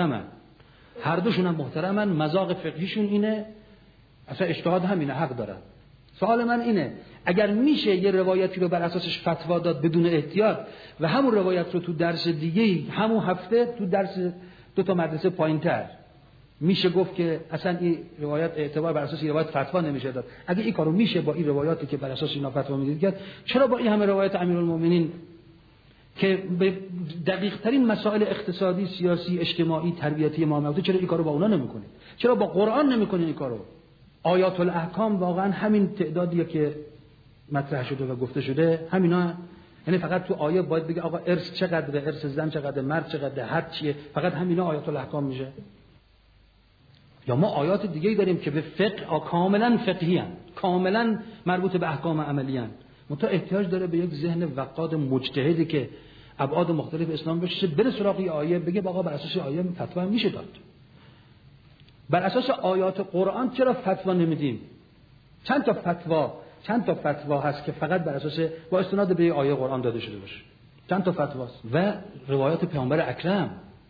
هم محترمن، مذاق فقهیشون اینه، اصلا اجتهاد همینه، حق دارن. سوال من اینه اگر میشه یه روایتی رو بر اساسش فتوا داد بدون احتیاط و همون روایت رو تو درس دیگه همون هفته تو درس 2 مدرسه پایینتر میشه گفت که اصلا این روایت اعتبار بر اساس این روایت فتوا نمیشه داد، اگه این کارو میشه با این روایاتی که بر اساس اینا فتوا میدید کرد، چرا با این همه روایت امیرالمومنین که به دقیق ترین مسائل اقتصادی، سیاسی، اجتماعی، تربیتی معاملاتی، چرا این کارو با اونا نمیکنید؟ چرا با قرآن نمیکنید این کارو؟ آیات الاحکام واقعا همین تعدادیه که مطرح شده و گفته شده، همینا. یعنی فقط تو آیه باید بگه آقا ارث چقدره، ارث زن چقدره، مرد چقدره، حد چیه، فقط همینا آیات الاحکام میشه؟ یا ما آیات دیگه‌ای داریم که به فقه کاملا فقهی ان، کاملا مربوط به احکام عملی ان، منتها احتیاج داره به یک ذهن وقاد مجتهدی که ابعاد مختلف اسلام بشه، بره سراغ آیه بگه آقا بر اساس آیه فتوا میشه داد. بر اساس آیات قرآن چرا فتوا نمیدیم؟ چند تا فتوا هست که فقط بر اساس با استناد به آیه قرآن داده شده باشه؟ چند تا فتواست؟ و روایات پیامبر اکرم.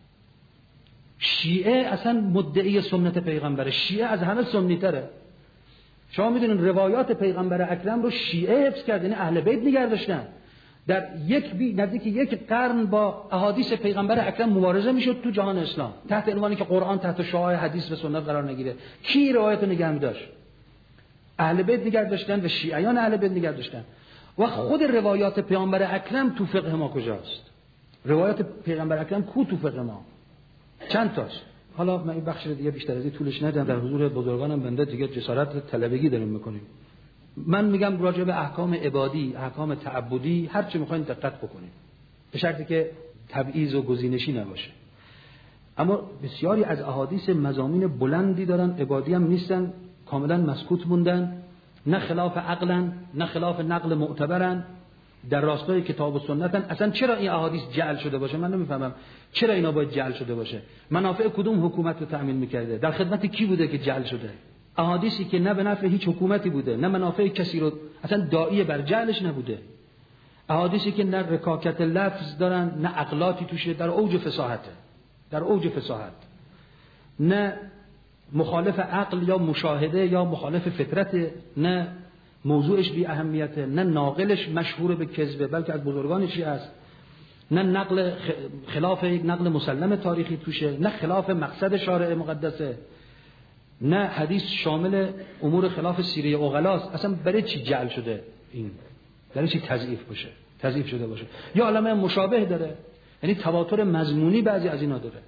شیعه اصلا مدعی سنت پیغمبره، شیعه از همه سنی تره. شما میدونین روایات پیغمبر اکرم رو شیعه حفظ کرد، یعنی اهل بیت نگه داشتن. در نزدیک یک قرن با احادیث پیغمبر اکرم مبارزه میشد تو جهان اسلام، تحت عنوانی که قرآن تحت شعاع حدیث و سنت قرار نگیره. کی روایت رو نگه می‌داشت؟ اهل بیت نگه داشتن و شیعیان اهل بیت نگه داشتن. و خود روایات پیغمبر اکرم تو فقه ما کجاست؟ روایات پیغمبر اکرم کو تو فقه ما؟ چند تاست؟ حالا من این بخش دیگه بیشتر از این طولش ندم، در حضور بزرگانم بنده دیگه جسارت طلبگی داریم میکنیم. من میگم راجع به احکام عبادی، احکام تعبدی هر چی میخواین دقت بکنید، به شرطی که تبعیض و گزینشی نباشه. اما بسیاری از احادیث مضامین بلندی دارن، عبادی هم نیستن، کاملا مسکوت موندن، نه خلاف عقلن، نه خلاف نقل معتبرن، در راستای کتاب و سنتن. اصلا چرا این احادیث جعل شده باشه؟ من نمیفهمم چرا اینا باید جعل شده باشه. منافع کدوم حکومت رو تأمین میکرده؟ در خدمت کی بوده که جعل شده؟ احادیثی که نه به نفع هیچ حکومتی بوده، نه منافع کسی رو اصلا داعی بر جعلش نبوده. احادیثی که نه رکاکت لفظ دارن، نه عقلاتی توشه، در اوج فصاحته، در اوج فصاحت، نه مخالف عقل یا مشاهده یا مخالف فطرت، نه موضوعش بی اهمیته، نه ناقلش مشهور به کذبه بلکه از بزرگان چی است، نه نقل خلاف یک نقل مسلم تاریخی توشه، نه خلاف مقصد شارع مقدسه، نه حدیث شامل امور خلاف سیره عقلاست. اصلا برای چی جعل شده این؟ برای چی تضعیف بشه؟ تضعیف شده باشه، یا علامه مشابه داره، یعنی تواتر مضمونی بعضی از اینا داره.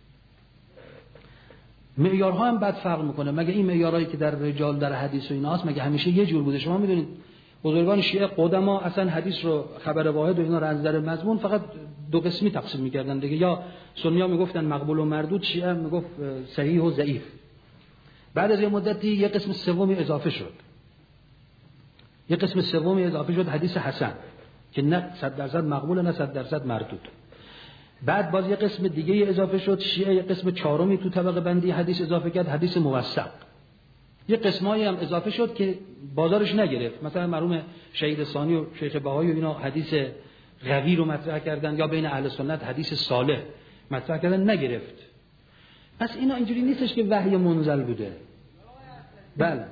معیارها هم بد فرق میکنه. مگه این معیارهایی که در رجال در حدیث و ایناست مگه همیشه یه جور بوده؟ شما میدونید بزرگان شیعه قدما اصلا حدیث رو خبر واحد و اینا رو از نظر مضمون فقط دو قسمی تقسیم میکردن دیگه، یا سنی‌ها میگفتن مقبول و مردود، شیعه میگفت صحیح و ضعیف. بعد از یه مدتی یه قسم سومی اضافه شد، یه قسم سومی اضافه شد حدیث حسن که نه 100% مقبول نه 100% مردود. بعد باز یه قسم دیگه اضافه شد، شیعه یه قسم چهارمی تو طبقه بندی حدیث اضافه کرد، حدیث موثق. یه قسمایی هم اضافه شد که بازارش نگرفت، مثلا مرحوم شهید ثانی و شیخ بهایی و اینا حدیث قوی رو مطرح کردن، یا بین اهل سنت حدیث صالح مطرح کردن، نگرفت. پس اینا اینجوری نیستش که وحی منزل بوده. بله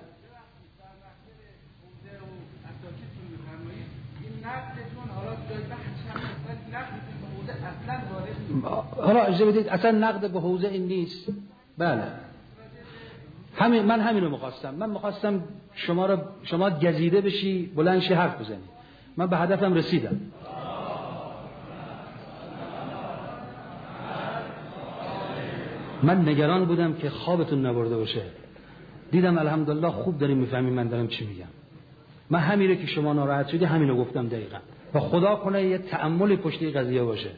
حالا اجازه بدید، اصلا نقد به حوزه این نیست. بله من همین رو می‌خواستم. من می‌خواستم شما گزیده بشی، بلند شی حرف بزنی. من به هدفم رسیدم. من نگران بودم که خوابتون نبرده باشه. دیدم الحمدلله خوب داریم میفهمیم من دارم چی میگم. من همینه که شما ناراحت شدی همینو گفتم دقیقاً. و خدا کنه یه تأملی پشت این قضیه باشه.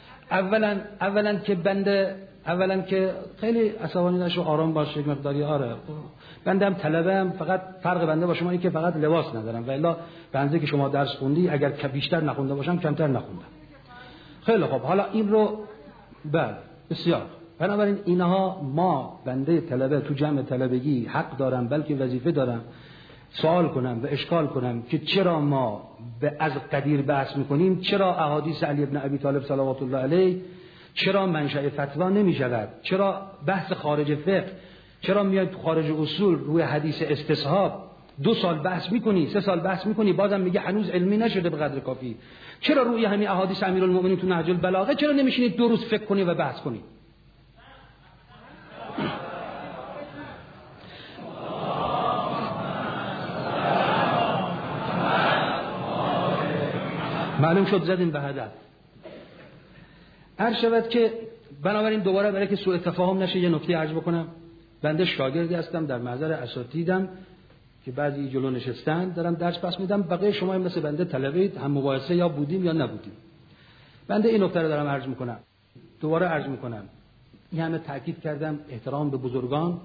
اولا که خیلی عصبانی نشو، آرام باش، یک مقداری آره. بنده هم طلبه‌ام، فقط فرق بنده با شما اینه که فقط لباس ندارم، و الا بنده که شما درس خوندی اگر بیشتر نخونده باشم کمتر نخوندم. خیلی خب، حالا این رو بله بسیار. بنابراین اینها ما بنده طلبه تو جمع طلبگی حق دارم، بلکه وظیفه دارم سوال کنم و اشکال کنم که چرا ما از قدیر بحث میکنیم، چرا احادیث علی بن ابی طالب صلوات الله علیه چرا منشأ فتوا نمی شود، چرا بحث خارج فقه، چرا میاد خارج اصول روی حدیث استصحاب 2 سال بحث میکنی، 3 سال بحث میکنی، بازم میگه هنوز علمی نشده به قدر کافی. چرا روی همین احادیث امیرالمومنین تو نهج البلاغه چرا نمیشینید 2 روز فکر کنی و بحث کنی؟ معلوم شد زدیم به هدف. عرض شود که بنابراین دوباره برای که سوء تفاهم نشه یه نکته عرض بکنم. بنده شاگردی هستم در محضر اساتیدم که بعضی جلو نشستن، دارم درس پس میدم، بقیه شما هم مثل بنده طلبید، هم مباحثه یا بودیم یا نبودیم. بنده این نکته رو دارم عرض میکنم، دوباره عرض میکنم. این همه تاکید کردم احترام به بزرگان،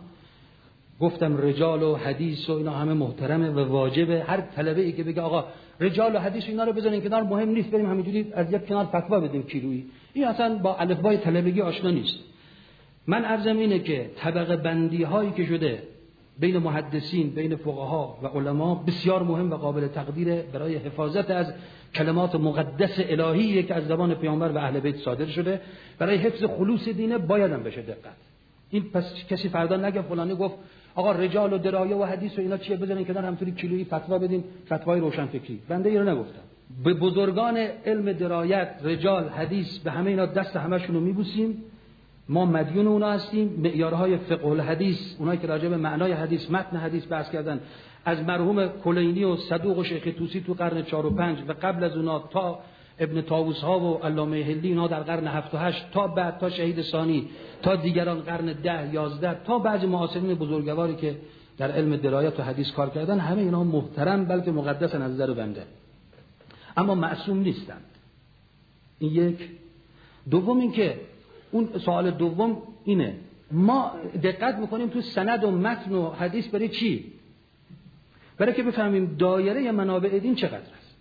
گفتم رجال و حدیث و اینا همه محترمه و واجبه. هر طلبه ای که بگه آقا رجال و حدیث و اینا رو بذارین کنار، مهم نیست بریم همینجوری از یک کنار فتوا بدیم کیلویی، این اصلا با الفبای طلبگی آشنا نیست. من عرضم اینه که طبقه بندی هایی که شده بین محدثین، بین فقها و علما بسیار مهم و قابل تقدیره برای حفاظت از کلمات مقدس الهی که از زبان پیامبر و اهل بیت صادر شده. برای حفظ خلوص دینه باید هم بشه دقت. این پس کسی فردا نگه فلانی گفت آقا رجال و درایه و حدیث و اینا چیه، بزنین کنار همطوری کیلویی فتوا بدین، فتوای روشن فکری. بنده اینو نگفتم. به بزرگان علم درایت، رجال، حدیث، به همه اینا دست همشون رو میبوسیم. ما مدیون اونا هستیم. معیارهای فقه الحدیث، اونایی که راجع به معنای حدیث، متن حدیث بحث کردن، از مرحوم کلینی و صدوق و شیخ طوسی تو قرن 4 و 5 و قبل از اونا تا ابن طاووس ها و علامه هلی اینا در قرن 7 و 8 تا بعد تا شهید ثانی تا دیگران قرن 10 11 تا بعضی معاصرین بزرگواری که در علم درایت و حدیث کار کردن، همه اینا محترم بلکه مقدس از نظر بنده، اما معصوم نیستند. این یک. دوم این که اون سوال دوم اینه، ما دقت میکنیم تو سند و متن و حدیث برای چی؟ برای که بفهمیم دایره منابع دین چقدر است.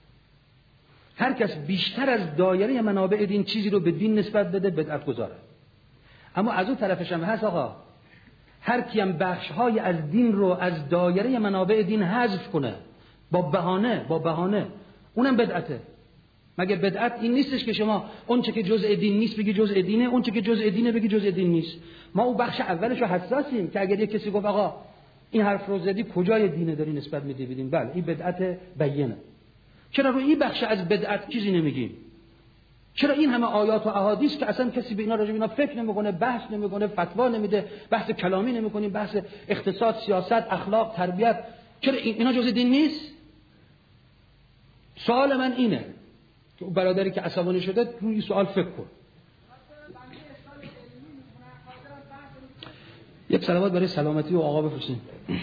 هر کس بیشتر از دایره منابع دین چیزی رو به دین نسبت بده بدعت گذاره. اما از اون طرفش هم هست آقا هر کیم بخش‌های از دین رو از دایره منابع دین حذف کنه با بهانه اونم بدعته. مگه بدعت این نیستش که شما اون چه که جزء دین نیست بگی جزء دینه، اون چه که جزء دینه بگی جزء دین نیست؟ ما اون بخش اولش رو حساسیم که اگر یک کسی گفت آقا این حرف رو زدی کجای دینه داری نسبت میدی بدین، بله این بدعت بیینه. چرا روی این بخش از بدعت چیزی نمیگیم؟ چرا این همه آیات و احادیث که اصلا کسی به اینا راجع به اینا فکر نمیکنه، بحث نمیکنه، فتوا نمیده، بحث کلامی نمیکنیم، بحث اقتصاد، سیاست، اخلاق، تربیت، چرا اینا جزء دین نیست؟ سوال من اینه که اون برادری که عصبانی شده روی این سوال فکر کن. یک صلوات برای سلامتی و آقا بفرستیم.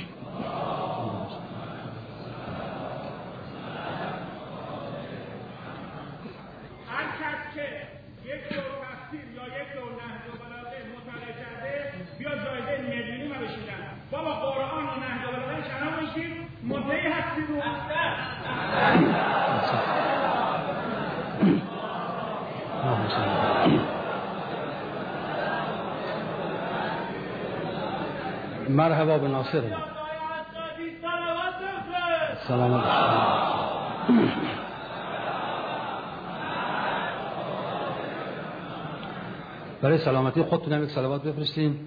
مرحبا به ناصر سلامت برای سلامتی خودتون هم یک صلوات بفرستین.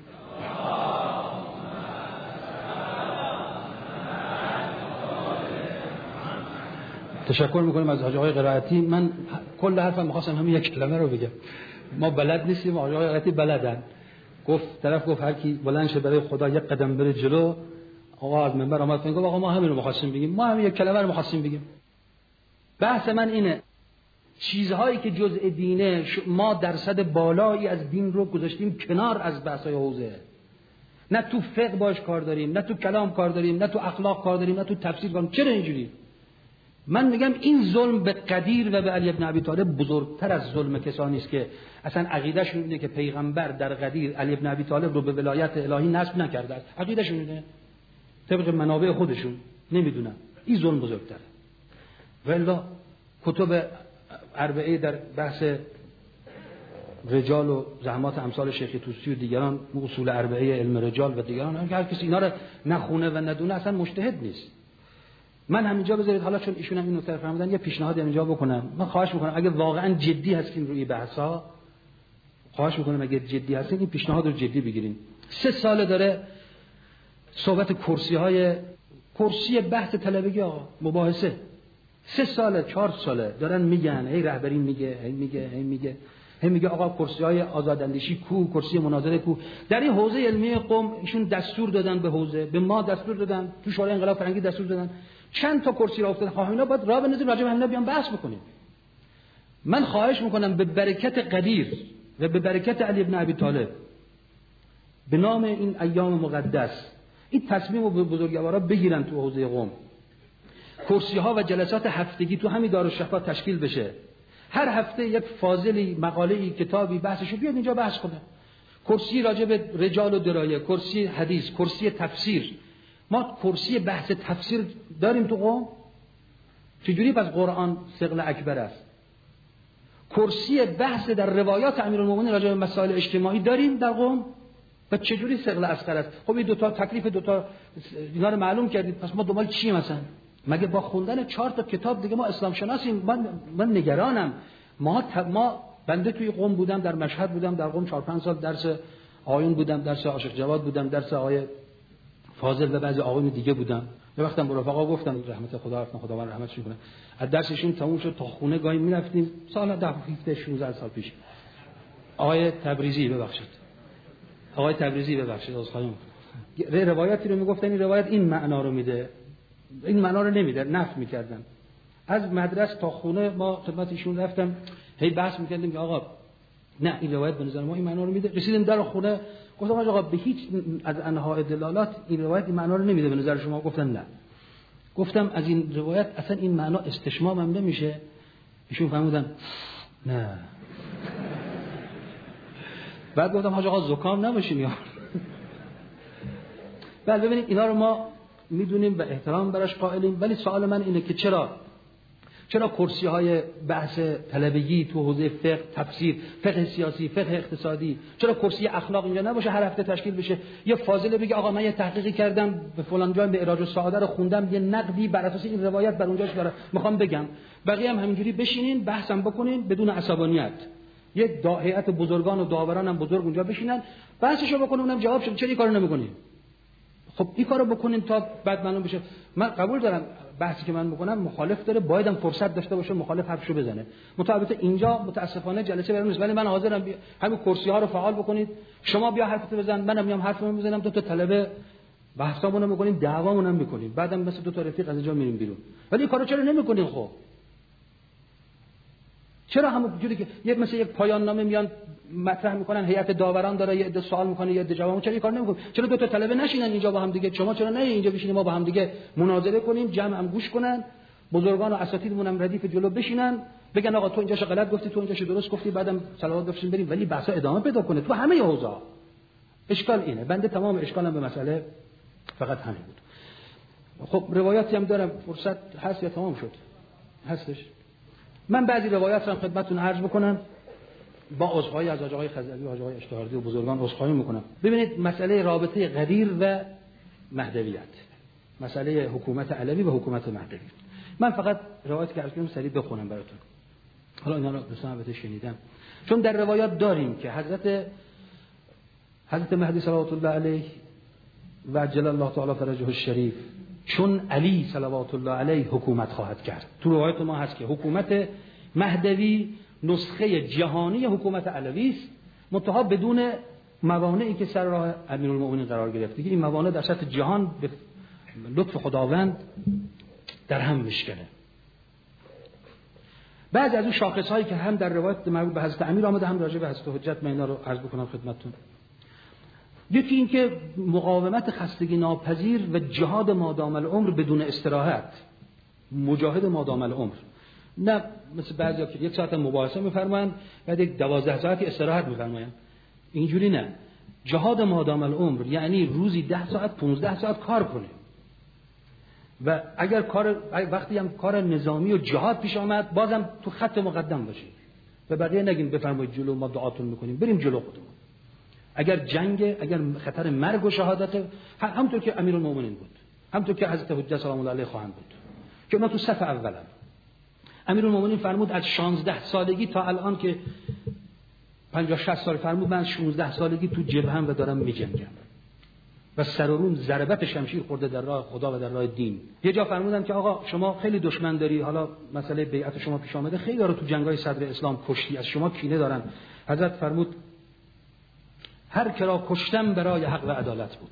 تشکر میکنیم از حاج آقای قرائتی. من کل حرفم می‌خواستم همین یک کلمه رو بگم. ما بلد نیستیم، حاج آقای قرائتی بلدن. گفت هر کی بلند شه برای خدا یک قدم بره جلو. آقا از منبر اومد گفت آقا ما همین رو می‌خواستیم بگیم، ما همین یک کلمه رو می‌خواستیم بگیم. بحث من اینه چیزهایی که جزء دینه ما درصد بالایی از دین رو گذاشتیم کنار از بحث‌های حوزه. نه تو فقه باش کار داریم، نه تو کلام کار داریم، نه تو اخلاق کار داریم، نه تو تفسیر کار. چرا اینجوری؟ من میگم این ظلم به قدیر و به علی بن ابی طالب بزرگتر از ظلم کسانی است که اصلا عقیده‌شون اینه که پیغمبر در قدیر علی بن ابی طالب رو به ولایت الهی نسب نکرده است. عقیده‌شون اینه، طبق منابع خودشون. نمیدونم این ظلم بزرگتره. والا کتب اربعه در بحث رجال و زحمات امثال شیخ طوسی و دیگران، اصول اربعه علم رجال و دیگران، هر کسی اینا رو نخونه و ندونه اصلا مجتهد نیست. من همینجا بذارید حالا چون ایشون هم اینو طرف فرمودن یه پیشنهادی اینجا بکنم. من خواهش میکنم اگه واقعا جدی هستین روی بحثا، خواهش میکنم اگه جدی هستین این پیشنهاد رو جدی بگیرین. 3 سال داره صحبت کرسی بحث طلبگی آقا، مباحثه 3 ساله 4 ساله دارن میگن، هی رهبری میگه آقا کرسی‌های آزاداندیشی کو، کرسی مناظره کو. در این حوزه علمی قم ایشون دستور دادن به حوزه، به ما دستور دادن، تو شورای انقلاب فرنگی دستور دادن چند تا کرسی را افتادن. خواهینا باید راه بندازیم راجع به همینا بیان بحث بکنیم. من خواهش میکنم به برکت قدیر و به برکت علی بن ابی طالب به نام این ایام مقدس این تصمیم رو به بزرگوارا بگیرن تو حوزه قم. کرسی‌ها و جلسات هفتگی تو همین دارالشفا تشکیل بشه. هر هفته یک فاضلی، مقاله‌ای، کتابی، بحثشو بیاد اینجا بحث کنه. کرسی راجع به رجال و درایه، کرسی حدیث، کرسی تفسیر. ما کرسی بحث تفسیر داریم تو قم؟ چجوری پس قرآن ثقل اکبر است؟ کرسی بحث در روایات امیرالمومنین راجع به مسائل اجتماعی داریم در قم؟ و چجوری ثقل اصغر است؟ خب این دوتا تکلیف دوتا اینا رو معلوم کردید، پس ما دنبال چی مثلا؟ مگه با خوندن 4 تا کتاب دیگه ما اسلام شناسیم؟ من نگرانم. ما بنده توی قم بودم، در مشهد بودم، در قم 4-5 سال درس آیون بودم، درس عاشق جواد بودم، درس آقای فاضل و بعضی آقایون دیگه بودم. یه وقتم به رفقا گفتم رحمت خداوند رحمتشون کنه، از درسشون تموم شد تا خونه گاهی میرفتیم سال 16 سال پیش. آقای تبریزی ببخشید عذرخواهی می‌کنم، روایتی رو میگفتن این روایت این معنا رو میده، این معنا رو نمیده، نفی میکردن. از مدرسه تا خونه ما خدمت ایشون رفتم، هی بحث میکردیم که آقا نه این روایت به نظر ما این معنا رو میده. رسیدیم در خونه گفتم آقا به هیچ از انواع دلالات این روایت این معنا رو نمیده به نظر شما؟ گفتن نه. گفتم از این روایت اصلا این معنا استشمام هم نمیشه. ایشون فرمودن نه. بعد گفتم حاج آقا زکام نباشین یا بله ببینید اینا رو ما میدونیم و احترام براش قائلیم، ولی سوال من اینه که چرا کرسی‌های بحث طلبگی تو حوزه فقه، تفسیر، فقه سیاسی، فقه اقتصادی، چرا کرسی اخلاق اینجا نباشه؟ هر هفته تشکیل بشه. یه فاضله بگه آقا من یه تحقیقی کردم به فلان جای به اراج السعاده رو خوندم، یه نقدی بر اساس این روایت بر اونجاش داره میخوام بگم. بقیه هم همینجوری بشینین بحثم بکنین بدون عصبانیت. یه هیئت بزرگان و داوران هم بزرگ اونجا بشینن بحثشو بکنن، اونم جواب شد. چرا این کارو نمی‌کنین؟ خب این کارو بکنین تا بعد معلوم بشه. من قبول دارم بحثی که من میکنم مخالف داره، بایدم فرصت داشته باشه مخالف حرفشو بزنه. مطابق اینجا متاسفانه جلسه برام نیست، ولی من حاضرم همین کرسی ها رو فعال بکنید. شما بیا حرفتو بزن، منم میام حرفمو میزنم، دو تا طلبه بحثامونو میکنیم، دعوامون هم میکنیم، بعدم مثل دو تا رفیق از اینجا میریم بیرون. ولی این کارو چرا نمیکنین؟ خب چرا همونجوری که مثل یک پایان نامه میان مطرح میکنن، هیئت داوران داره یه عده سوال میکنه یه عده جواب، چرا این کار نمیکنه؟ چرا دو تا طلبه نشینن اینجا با هم دیگه؟ شما چرا نه اینجا بشینیم ما با هم دیگه مناظره کنیم، جمع هم گوش کنن، بزرگان و اساتیدمون هم ردیف جلو بشینن بگن آقا تو اینجاشو غلط گفتی، تو اینجاشو درست گفتی، بعدم صلوات بفرستیم بریم، ولی بحثا ادامه پیدا کنه تو همه حوزه. اشکال اینه. بنده تمام اشکالم به مسئله فقط همین بود. خب روایاتی هم دارم، فرصت هست یا تمام شد؟ هستش. من بعضی روایات رو خدمتتون عرض بکنم با عذرخواهی از آقای خزعلی و آقای اشتهاردی و بزرگان عذرخواهی میکنم. ببینید مسئله رابطه غدیر و مهدویت، مسئله حکومت علوی و حکومت مهدوی. من فقط روایت که عرض کردم سریع بخونم براتون. حالا اینا رو دوستان البته شنیدم، چون در روایات داریم که حضرت مهدی صلوات الله علیه و عجل الله تعالی فرجه الشریف چون علی صلوات الله علیه حکومت خواهد کرد. تو روایت ما هست که حکومت مهدوی نسخه جهانی حکومت علوی است، منتها بدون موانعی که سر راه امیرالمومنین قرار گرفته که این موانع در سطح جهان به لطف خداوند در هم میشکنه. بعضی از اون شاخص‌هایی که هم در روایت مربوط به حضرت امیر آمده هم راجع به حضرت حجت، من اینا رو عرض بکنم خدمتتون. یکی این که مقاومت خستگی ناپذیر و جهاد مادام العمر بدون استراحت، مجاهد مادام العمر، نه مثل بعضیا که یک ساعت مباحثه می‌فرمایند بعد یک 12 ساعتی استراحت می‌فرمایند، اینجوری نه. جهاد مادام العمر یعنی روزی 10 ساعت 15 ساعت کار کنه و اگر وقتی هم کار نظامی و جهاد پیش آمد بازم تو خط مقدم باشید و بقیه نگیم بفرمایید جلو ما دعاتون می‌کنیم، بریم جلو خودمون. اگر جنگ، اگر خطر مرگ و شهادت، همونطور که امیرالمومنین بود، همونطور که حضرت حجت سلام الله علیه خواهند بود که اونا تو صف اولن. امیرالمومنین فرمود از 16 سالگی تا الان که 50-60 سال فرمود من از 16 سالگی تو جبهه‌ام و دارم میجنگم و سر و روم ضربت شمشیر خورده در راه خدا و در راه دین. یه جا فرمودن که آقا شما خیلی دشمن داری، حالا مسئله بیعت شما پیش آمده، خیلی رو تو جنگ‌های صدر اسلام کشتی، از شما کینه دارن. حضرت فرمود هر که را کشتم برای حق و عدالت بود.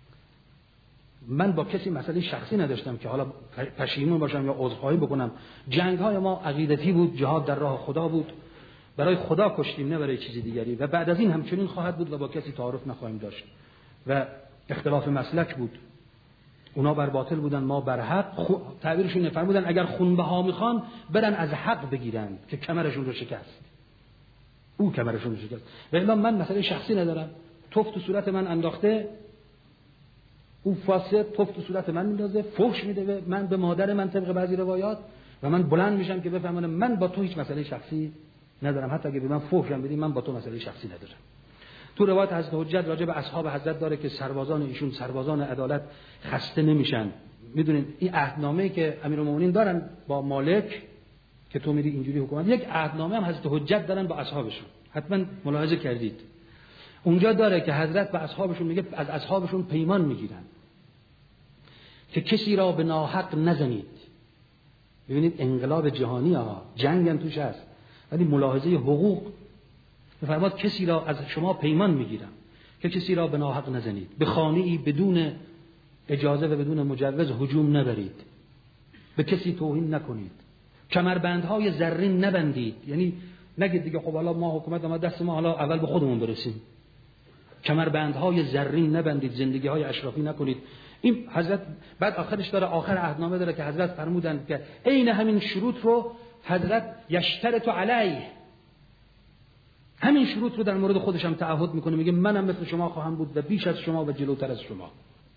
من با کسی مسئله شخصی نداشتم که حالا پشیمون باشم یا عذرخواهی بکنم. جنگ‌های ما عقیدتی بود، جهاد در راه خدا بود، برای خدا کشتیم نه برای چیزی دیگری و بعد از این همچنین خواهد بود و با کسی تعارف نخواهیم داشت و اختلاف مسلک بود. اونا بر باطل بودن، ما بر حق. تعبیرشون فرمودن اگر خونبها میخوان برن از حق بگیرن که کمرشون رو شکست. او کمرشون رو شکست. و من مسئله شخصی ندارم. توف تو صورت من انداخته، او فاسد توف تو صورت من میندازه، فحش میده من به مادر من طبق بعضی روایات و من بلند میشم که بفهمونم من با تو هیچ مسئله شخصی ندارم، حتی اگه به من فحش هم بدی من با تو مسئله شخصی ندارم. تو روایت حضرت حجت راجع به اصحاب حضرت داره که سربازان ایشون سربازان عدالت خسته نمیشن. میدونین این عهدنامه‌ای که امیرالمومنین دارن با مالک که تو میری اینجوری حکومت، یک عهدنامه هم حضرت حجت دارن با اصحابشون، حتما ملاحظه کردید. اونجا داره که حضرت به اصحابشون میگه از اصحابشون پیمان میگیرن که کسی را به ناحق نزنید. ببینید انقلاب جهانی ها، جنگ هم توش هست، ولی ملاحظه حقوق می‌فرماد کسی را از شما پیمان میگیرم که کسی را به ناحق نزنید، به خانه‌ای بدون اجازه و بدون مجوز هجوم نبرید، به کسی توهین نکنید، کمربندهای زرین نبندید. یعنی نگید دیگه خب حالا ما حکومت ما دست ما، حالا اول به خودمون برسیم. کمربندهای زرین نبندید، زندگی‌های اشرافی نکنید. این حضرت بعد آخرش داره، آخر عهدنامه داره که حضرت فرمودن که عین همین شروط رو حضرت یشترط علیه، همین شروط رو در مورد خودش هم تعهد میکنه، میگه منم مثل شما خواهم بود و بیش از شما و جلوتر از شما.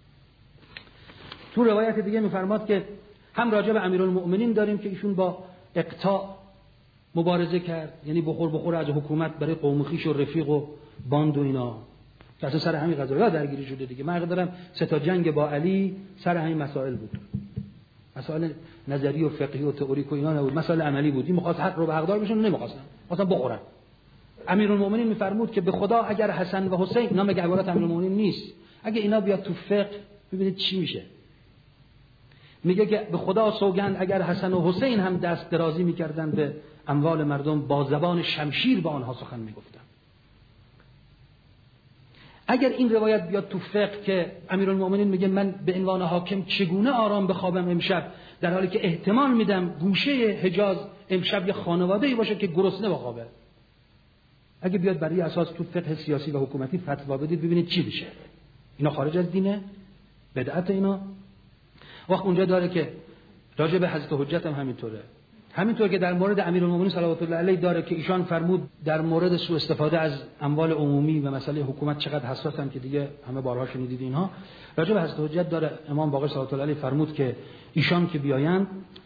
تو روایت دیگه میفرماد که هم راجع به امیرالمؤمنین داریم که ایشون با اقطاع مبارزه کرد، یعنی بخور از حکومت برای قوم خویش و رفیق و باند و اینا، که اصلا سر همین قضایا درگیری شده دیگه. من دارم 3 تا جنگ با علی سر همین مسائل بود، مسائل نظری و فقهی و تئوریک و اینا نبود، مسائل عملی بود. این می‌خواست حق رو به حقدار بشون، نمی‌خواستن اصلا بخورن. امیرالمومنین میفرمود که به خدا اگر حسن و حسین، اینا مگه عبارت امیرالمومنین نیست، اگه اینا بیاد تو فقه ببینید چی میشه. میگه که به خدا سوگند اگر حسن و حسین هم دست درازی میکردن به اموال مردم، با زبان شمشیر با آنها سخن میگفتن. اگر این روایت بیاد تو فقه که امیرالمومنین میگه من به عنوان حاکم چگونه آرام بخوابم امشب، در حالی که احتمال میدم گوشه حجاز امشب یه خانواده‌ای باشه که گرسنه بخوابه، اگه بیاد برای اساس تو فقه سیاسی و حکومتی فتوا بدید ببینید چی بشه. اینا خارج از دینه، بدعت اینا. وقت اونجا داره که راجع به حضرت حجت هم همینطور که در مورد امیرالمومنین صلوات الله علیه داره که ایشان فرمود در مورد سوء استفاده از اموال عمومی و مسئله حکومت چقدر حساسن که دیگه همه بارها شنیدید اینها. راجع به حضرت حجت داره امام باقر صلوات الله علیه فرمود که ایشان که بیایند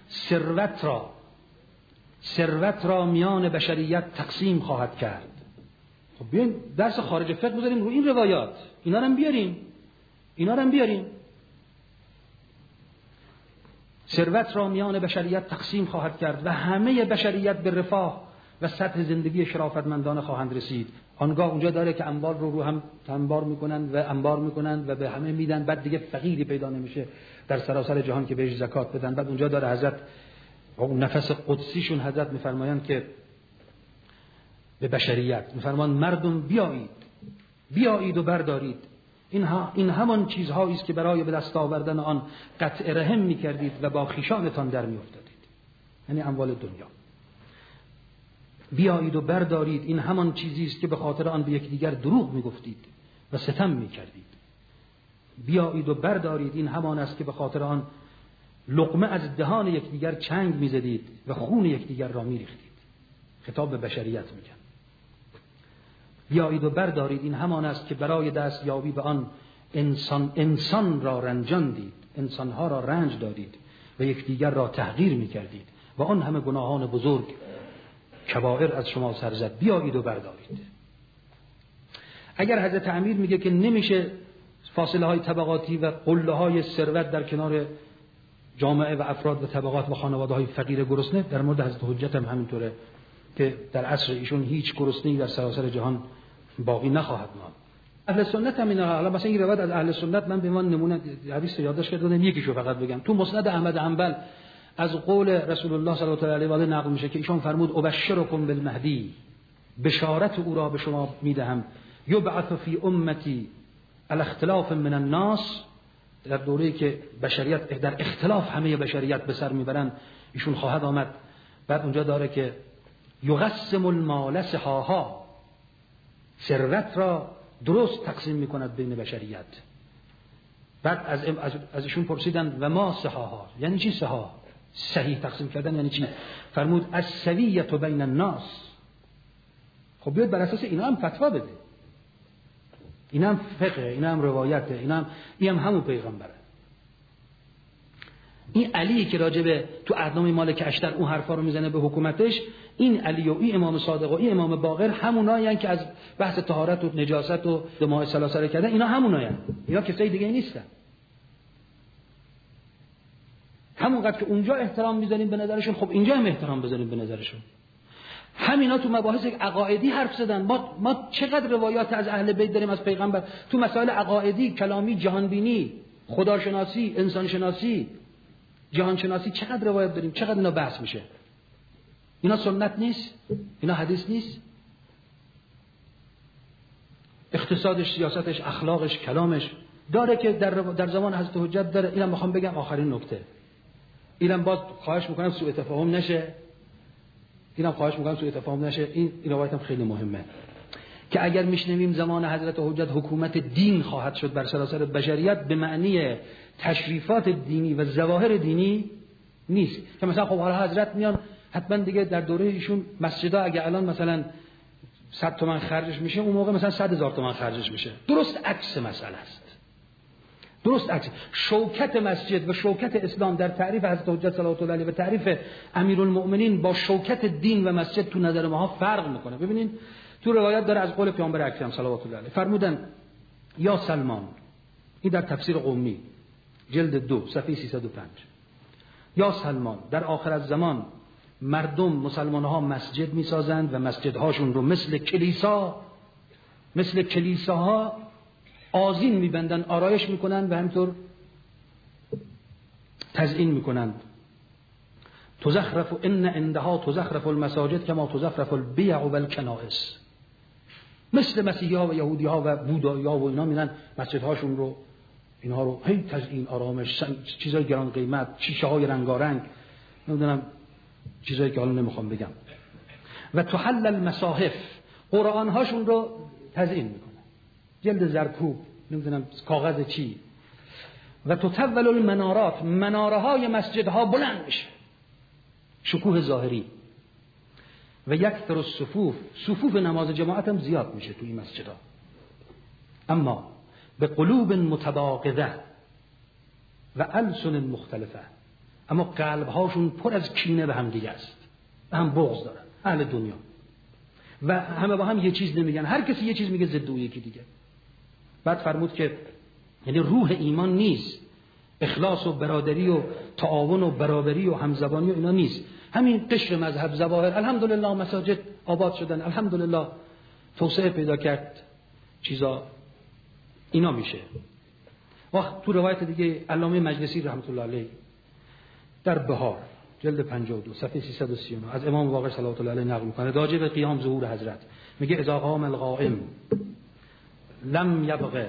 ثروت را میان بشریت تقسیم خواهد کرد. خب بیاین درس خارج فقه بذاریم رو این روایات، اینا رو هم بیاریم. ثروت را میان بشریت تقسیم خواهد کرد و همه بشریت به رفاه و سطح زندگی شرافتمندانه خواهند رسید. آنگاه اونجا داره که اموال رو هم انبار میکنند و به همه میدن، بعد دیگه فقیری پیدا نمیشه در سراسر جهان که بهش زکات بدن. بعد اونجا داره حضرت اون نفس قدسیشون حضرت میفرمایند که به بشریت میفرمان مردم بیایید و بردارید، این همان چیزهایی است که برای به دست آوردن آن قطع رحم میکردید و با خویشانتان در میافتادید، یعنی اموال دنیا. بیایید و بردارید، این همان چیزی است که به خاطر آن به یکدیگر دروغ میگفتید و ستم میکردید. بیایید و بردارید، این همان است که به خاطر آن لقمه از دهان یکدیگر چنگ میزدید و خون یکدیگر را میریختید. خطاب به بشریت میگن. بیایید و بردارید، این همان است که برای دستیابی به آن انسان را رنجاندید، انسانها را رنج دادید و یکدیگر را تحقیر میکردید و آن همه گناهان بزرگ کبائر از شما سر زد. بیایید و بردارید. اگر حضرت امیر میگه که نمیشه فاصله های طبقاتی و قله های ثروت در کنار جامعه و افراد و طبقات و خانواده های فقیر گرسنه، در مورد حضرت حجت هم همینطوره که در عصر ایشون هیچ گرسنه‌ای در سراسر جهان باقی نخواهد ماند. اهل سنت هم اینا، حالا مثلا این روایت از اهل سنت من به عنوان نمونه حدیث یادداشت کردم، یکیشو فقط بگم. تو مسند احمد حنبل از قول رسول الله صلی الله علیه و آله نقل میشه که ایشون فرمود ابشرکم بالمهدی، بشارت او را به شما میدهم، یبعث فی امتی الاختلاف من الناس، در دوره‌ای که بشریت در اختلاف همه بشریت به سر میبرن ایشون خواهد آمد. بعد اونجا داره که یقسم المال سحاها، ثروت را درست تقسیم میکند بین بشریت. بعد از ایشون پرسیدن و ما سحاها، یعنی چی سحا؟ صحیح تقسیم کردن یعنی چی؟ فرمود السویة بین الناس. خب بیاد بر اساس اینا هم فتوا بده، اینا هم فقه، اینا هم روایته، این هم همون پیغمبره. این علی که راجبه تو اعدام مالک اشتر اون حرفا رو میزنه به حکومتش، این علی و این امام صادق و این امام باقر همونایین که از بحث طهارت و نجاست و دماء سلاسل کردن، اینا همونایین، اینا کسای دیگه نیستن. همونقدر که اونجا احترام میذاریم به نظرشون، خب اینجا هم احترام بذاریم به نظرشون. همینا تو مباحث عقائدی حرف زدن. ما چقدر روایات از اهل بیت داریم از پیغمبر تو مسائل عقائدی، کلامی، جهانبینی، خداشناسی، انسانشناسی، جهانشناسی، چقدر روایت داریم، چقدر اینا بحث میشه. اینا سنت نیست؟ اینا حدیث نیست؟ اقتصادش، سیاستش، اخلاقش، کلامش داره که در زمان حضرت حجت داره. اینم میخوام بگم آخرین نکته. اینم باز خواهش میکنم سوء تفاهم نشه. این روایتم خیلی مهمه که اگر میشنویم زمان حضرت حجت حکومت دین خواهد شد بر سراسر بشریت، به معنی تشریفات دینی و ظواهر دینی نیست که مثلا خب حالا حضرت میان حتما دیگه در دوره ایشون مسجدها اگه الان مثلا 100 تومن خرجش میشه، اون موقع مثلا 100,000 تومن خرجش میشه. درست عکس مسئله است. درست عکس. شوکت مسجد و شوکت اسلام در تعریف حضرت حجت صلوات الله علیه و تعریف امیرالمؤمنین با شوکت دین و مسجد تو نظر ما فرق میکنه. ببینید تو روایت داره از قول پیامبر اکرم صلوات الله علیه فرمودن یا سلمان، این در تفسیر قمی جلد 2 صفحه 305، یا سلمان در آخر الزمان مردم مسلمان‌ها مسجد میسازند و مسجدهاشون رو مثل کلیساها آذین میبندن، آرایش میکنن و همینطور تزیین میکنند. تزخرف ان عندها تزخرف المساجد کما تزخرف البیع والکنائس. مثل مسیحی‌ها و یهودی‌ها و بودایی‌ها و اینا میرن مسجدهاشون رو اینها رو هی تزیین آرامش چیزای گران قیمت شیشه‌های رنگارنگ نمیدونم چیزایی که حالا نمیخوام بگم و تحل المصاحف قرآن‌هاشون رو تزیین میکنه جلد زرکوب نمیدونم کاغذ چی و تطول المنارات مناره‌های مسجدها بلند میشه شکوه ظاهری و یکثر صفوف نماز جماعت هم زیاد میشه توی مسجدها اما به قلوب متباغضه و السن مختلفه اما قلبهاشون پر از کینه به هم دیگه است و هم بغض دارن اهل دنیا و همه با هم یه چیز نمیگن هر کسی یه چیز میگه ضد اون یکی دیگه بعد فرمود که یعنی روح ایمان نیست اخلاص و برادری و تعاون و برابری و همزبانی و اینا نیست همین قشر مذهب ظواهر الحمدلله مساجد آباد شدن الحمدلله توسعه پیدا کرد چیزا اینا میشه وقت تو روایت دیگه علامه مجلسی رحمت الله علیه در بهار جلد 52 صفحه 339 از امام باقر صلوات الله علیه نقل میکنه راجع به قیام ظهور حضرت میگه اذا قام القائم لم یبقى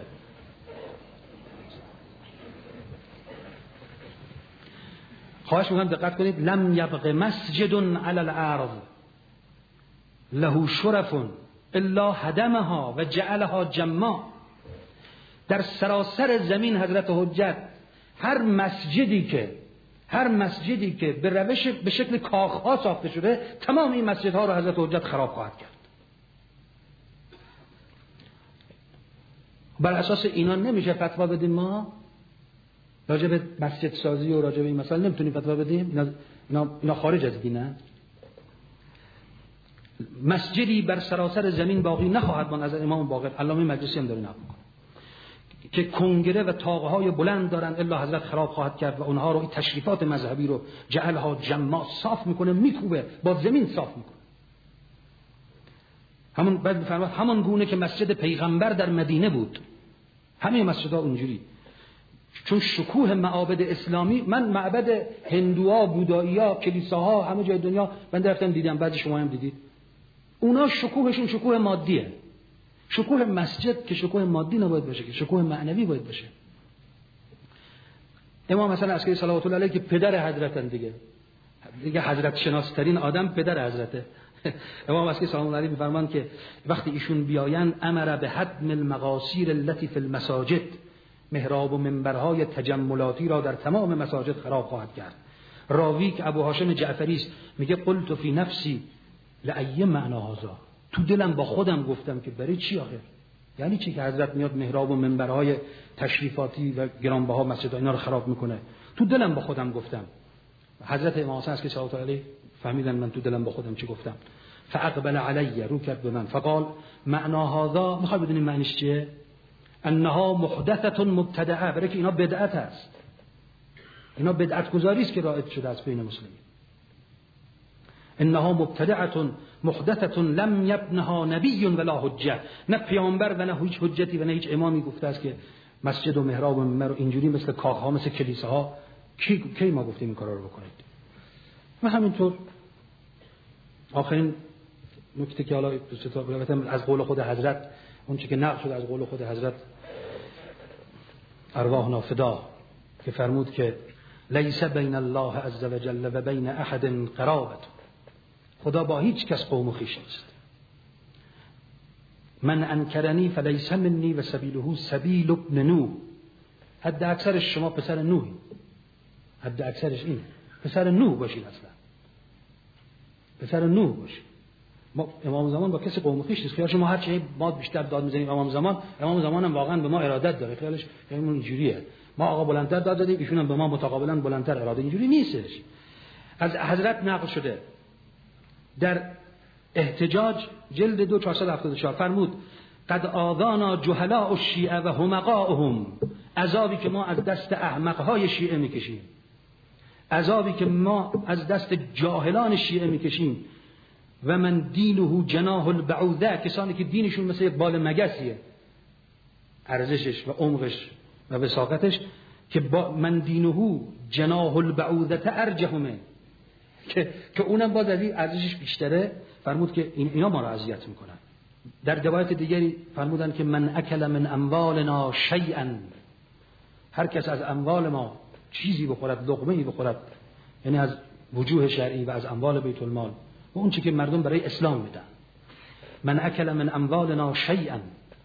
خواهش میکنم دقت کنید لم یبقى مسجد علی الارض له شرف الا هدمها و جعلها جما در سراسر زمین حضرت حجت هر مسجدی که به روش به شکل کاخها ساخته شده تمام این مسجدها رو حضرت حجت خراب خواهد کرد بر اساس اینا نمیشه فتوا بدیم ما راجع به مسجد سازی و راجع به این مسائل نمیتونیم فتوا بدیم اینا خارج از دینه مسجدی بر سراسر زمین باقی نخواهد ماند از امام باقر علامه مجلسی هم داره نقل میکنه که کنگره و طاقه‌های بلند دارن الا حضرت خراب خواهد کرد و اونها رو این تشریفات مذهبی رو جعلها جما صاف میکنه میکوبه با زمین صاف میکنه همون بعد میفرماد همون گونه که مسجد پیغمبر در مدینه بود همه مسجدها اونجوری چون شکوه معابد اسلامی من معبد هندوها بودایی‌ها کلیساها همه جای دنیا من رفتم دیدم بعضی شما هم دیدید اونا شکوهشون شکوه مادیه شکوه مسجد که شکوه مادی نباید باشه که شکوه معنوی باید باشه امام حسن عسکری صلوات الله علیه که پدر حضرتن دیگه حضرت شناسترین آدم پدر حضرته امام عسکری صلوات الله علیه میفرمان که وقتی ایشون بیاین امر به هدم المقاصیر التي فی المساجد محراب و منبرهای تجملاتی را در تمام مساجد خراب خواهد کرد راوی که ابو هاشم جعفری است میگه قلت فی نفسی لأی معنا هذا تو دلم با خودم گفتم که برای چی آخر یعنی چی که حضرت میاد محراب و منبرهای تشریفاتی و گرانبها مسجدها اینا رو خراب میکنه تو دلم با خودم گفتم حضرت امام حسن که صلوات الله علیه فهمیدن من تو دلم با خودم چی گفتم فاقبل علی رو کرد به من فقال معنا هذا میخوای بدونید معنیش چیه انها محدثه مبتدعه برای که اینا بدعت است اینا بدعت گذاری است که رایج شده از بین مسلمین انها مبتدعه محدثه لم یبنها نبی ولا حجه نه پیامبر و نه هیچ حجتی و نه هیچ امامی گفته است که مسجد و محراب و منبر اینجوری مثل کاخها مثل کلیساها کی ما گفتیم این کارا رو بکنید و همینطور آخرین نکته که حالا از قول خود حضرت اون چیزی که نقل شده از قول خود حضرت ارواحنا فدا که فرمود که لیس بین الله عز وجل و بین احد قرابه خدا با هیچ کس قوم و خویش نیست من انکرنی فلیس منی و سبیله سبیل ابن نوح حد اکثرش شما پسر نوحی حد اکثرش این پسر نوح باشید اصلا پسر نوح باشید ما امام زمان با کسی قوم و خویش نیست خیال شما هر چی ما بیشتر داد میزنیم امام زمان هم واقعا به ما ارادت داره خیالش همون اینجوریه ما آقا بلندتر داد دادیم ایشون هم به ما متقابلا بلندتر اراده اینجوری نیستش از حضرت نقل شده در احتجاج جلد 2 474 فرمود قد آذانا جهلاء الشیعه و همقاءهم عذابی که ما از دست احمقهای شیعه میکشیم عذابی که ما از دست جاهلان شیعه میکشیم و من دینه جناح البعوضه کسانی که دینشون مثل یک بال مگسیه ارزشش و عمقش و وساقتش که من دینه جناح البعوضه ارجحمه که اونم باز از این ارزشش بیشتره فرمود که اینا ما رو اذیت میکنن در روایت دیگری فرمودند که من اکل من اموالنا شیئا، هر کس از اموال ما چیزی بخورد، لقمه‌ای بخورد، یعنی از وجوه شرعی و از اموال بیت المال و اون چیزی که مردم برای اسلام میدن، من اکل من اموالنا شیئا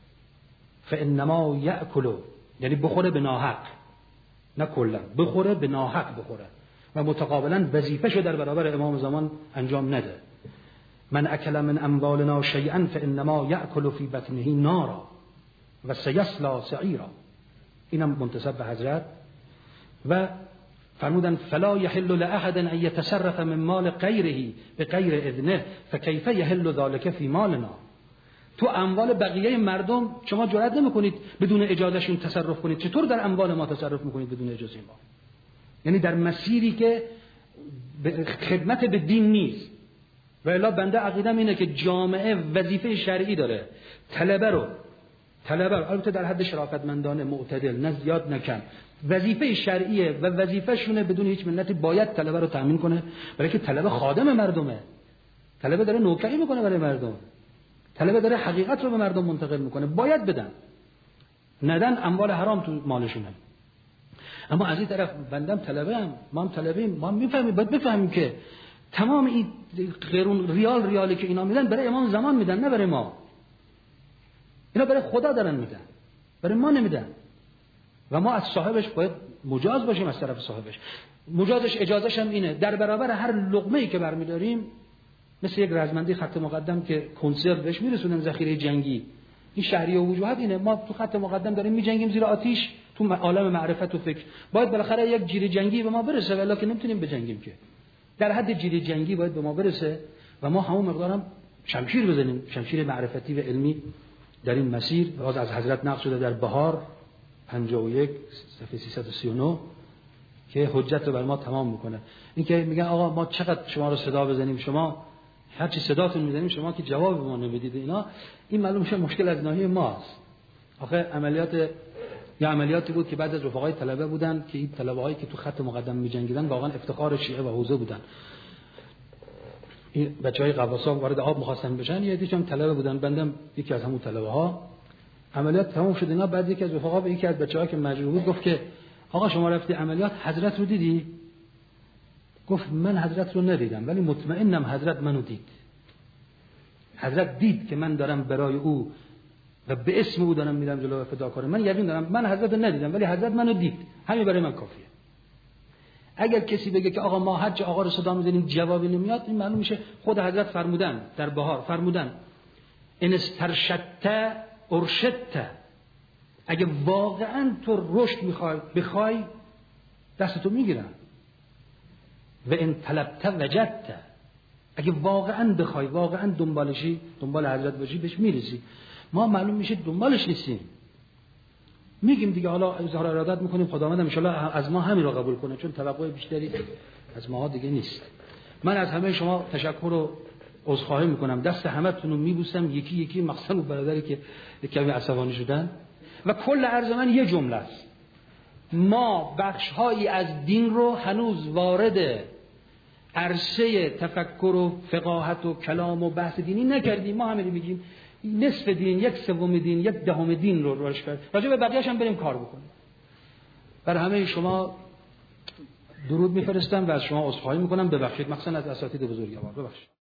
فانما یاکل، یعنی بخوره به ناحق، نه کلا بخوره به ناحق بخوره و متقابلا وظیفه‌شو در برابر امام زمان انجام نده. من اکل من اموالنا شیئا فانما یاکل فی بطنه نارا و سیصلی سعیرا. اینم منتسب به حضرت. و فرمودن فلا یحل لاحد ان یتصرف من مال غیره بغیر اذنه فکیف یحل ذلک فی مالنا. تو اموال بقیه مردم شما جرئت نمی‌کنید بدون اجازهشون تصرف کنید، چطور در اموال ما تصرف می‌کنید بدون اجازه ما؟ یعنی در مسیری که خدمت به دین نیست. و الا بنده عقیدم اینه که جامعه وظیفه شرعی داره، طلبه البته در حد شرافتمندانه معتدل، نه زیاد نه کم، وظیفه شرعیه و وظیفه‌شونه بدون هیچ منتی باید طلبه رو تامین کنه، برای که طلبه خادم مردمه، طلبه داره نوکری میکنه برای مردم، طلبه داره حقیقت رو به مردم منتقل میکنه، باید بدن، ندن اموال حرام تو مالشونه. اما از این طرف بندم طلبه‌ام، ما هم طلبیم، ما هم میفهمیم، باید بفهمیم که تمام این قرون ریالی که اینا میدن برای امام زمان میدن، نه برای ما. اینا برای خدا دارن میدن، برای ما نمیدن. و ما از صاحبش باید مجاز باشیم، از طرف صاحبش. مجازش اجازهش هم اینه در برابر هر لقمه‌ای که برمی‌داریم، مثل یک رزمندی خط مقدم که کنسرو بهش میرسونن ذخیره جنگی. این شهریه و وجوهات اینه، ما تو خط مقدم داریم میجنگیم زیر آتش تو عالم معرفت و فکر. باید بالاخره یک جیره جنگی به ما برسه، ولی که نمیتونیم بجنگیم که. در حد جیره جنگی باید به ما برسه و ما همون مقدارم شمشیر بزنیم، شمشیر معرفتی و علمی در این مسیر. باز از حضرت نقل شده در بهار 51 صفحه 339 که حجت رو بر ما تمام میکنه. این که میگن آقا ما چقدر شما رو صدا بزنیم، شما هر چی صداتون میزنیم شما که جواب ما نمیدید، اینا این معلوم میشه مشکل از ناحیه ماست. آخه عملیاتی بود که بعد از رفقای طلبه بودن که این طلبه‌هایی که تو خط مقدم میجنگیدن واقعا افتخار شیعه و حوزه بودن. این بچهای قواصا وارد آب می‌خواستن بشن، یه دیشم طلبه بودن، بندم یکی از همون طلبه‌ها. عملیات تمام شد اینا، بعد یکی از رفقا به یکی از بچه‌ها که مجروح بود گفت که آقا شما رفتی عملیات، حضرت رو دیدی؟ گفت من حضرت رو ندیدم ولی مطمئنم حضرت منو دید. حضرت دید که من دارم برای او و به اسم او دارم میرم جلو فداکار، من یقین دارم من حضرت رو ندیدم ولی حضرت منو دید، همین برای من کافیه. اگر کسی بگه که آقا ما حج آقا رو صدا می‌زنیم جوابی نمیاد، این معلوم میشه خود حضرت فرمودن در بهار، فرمودن ان استرشدت ارشدت، اگه واقعا تو رشد بخوای دستتو میگیرن، و ان طلبت وجدت، اگه واقعا بخوای، واقعا دنبال حضرت باشی بهش میرسی. ما معلوم میشه دنبالش نیستیم، میگیم دیگه حالا اظهار ارادت میکنیم، خداوند ان شاء الله از ما همین رو قبول کنه، چون توقع بیشتری از ماها دیگه نیست. من از همه شما تشکر و عذرخواهی میکنم، دست همتون رو میبوسم یکی یکی، مخصوصا اون برادری که کمی عصبانی شدن. و کل عرض من یه جمله است، ما بخش‌هایی از دین رو هنوز وارد عرصه تفکر و فقاهت و کلام و بحث دینی نکردیم. ما همین میگیم نصف دین، یک سوم دین، یک دهم دین رو روش کرد، راجع به بقیه‌اش هم بریم کار بکنیم. برای همه شما درود میفرستم و از شما عذرخواهی میکنم، ببخشید، مخصوصا از اساتید بزرگوار، ببخشید.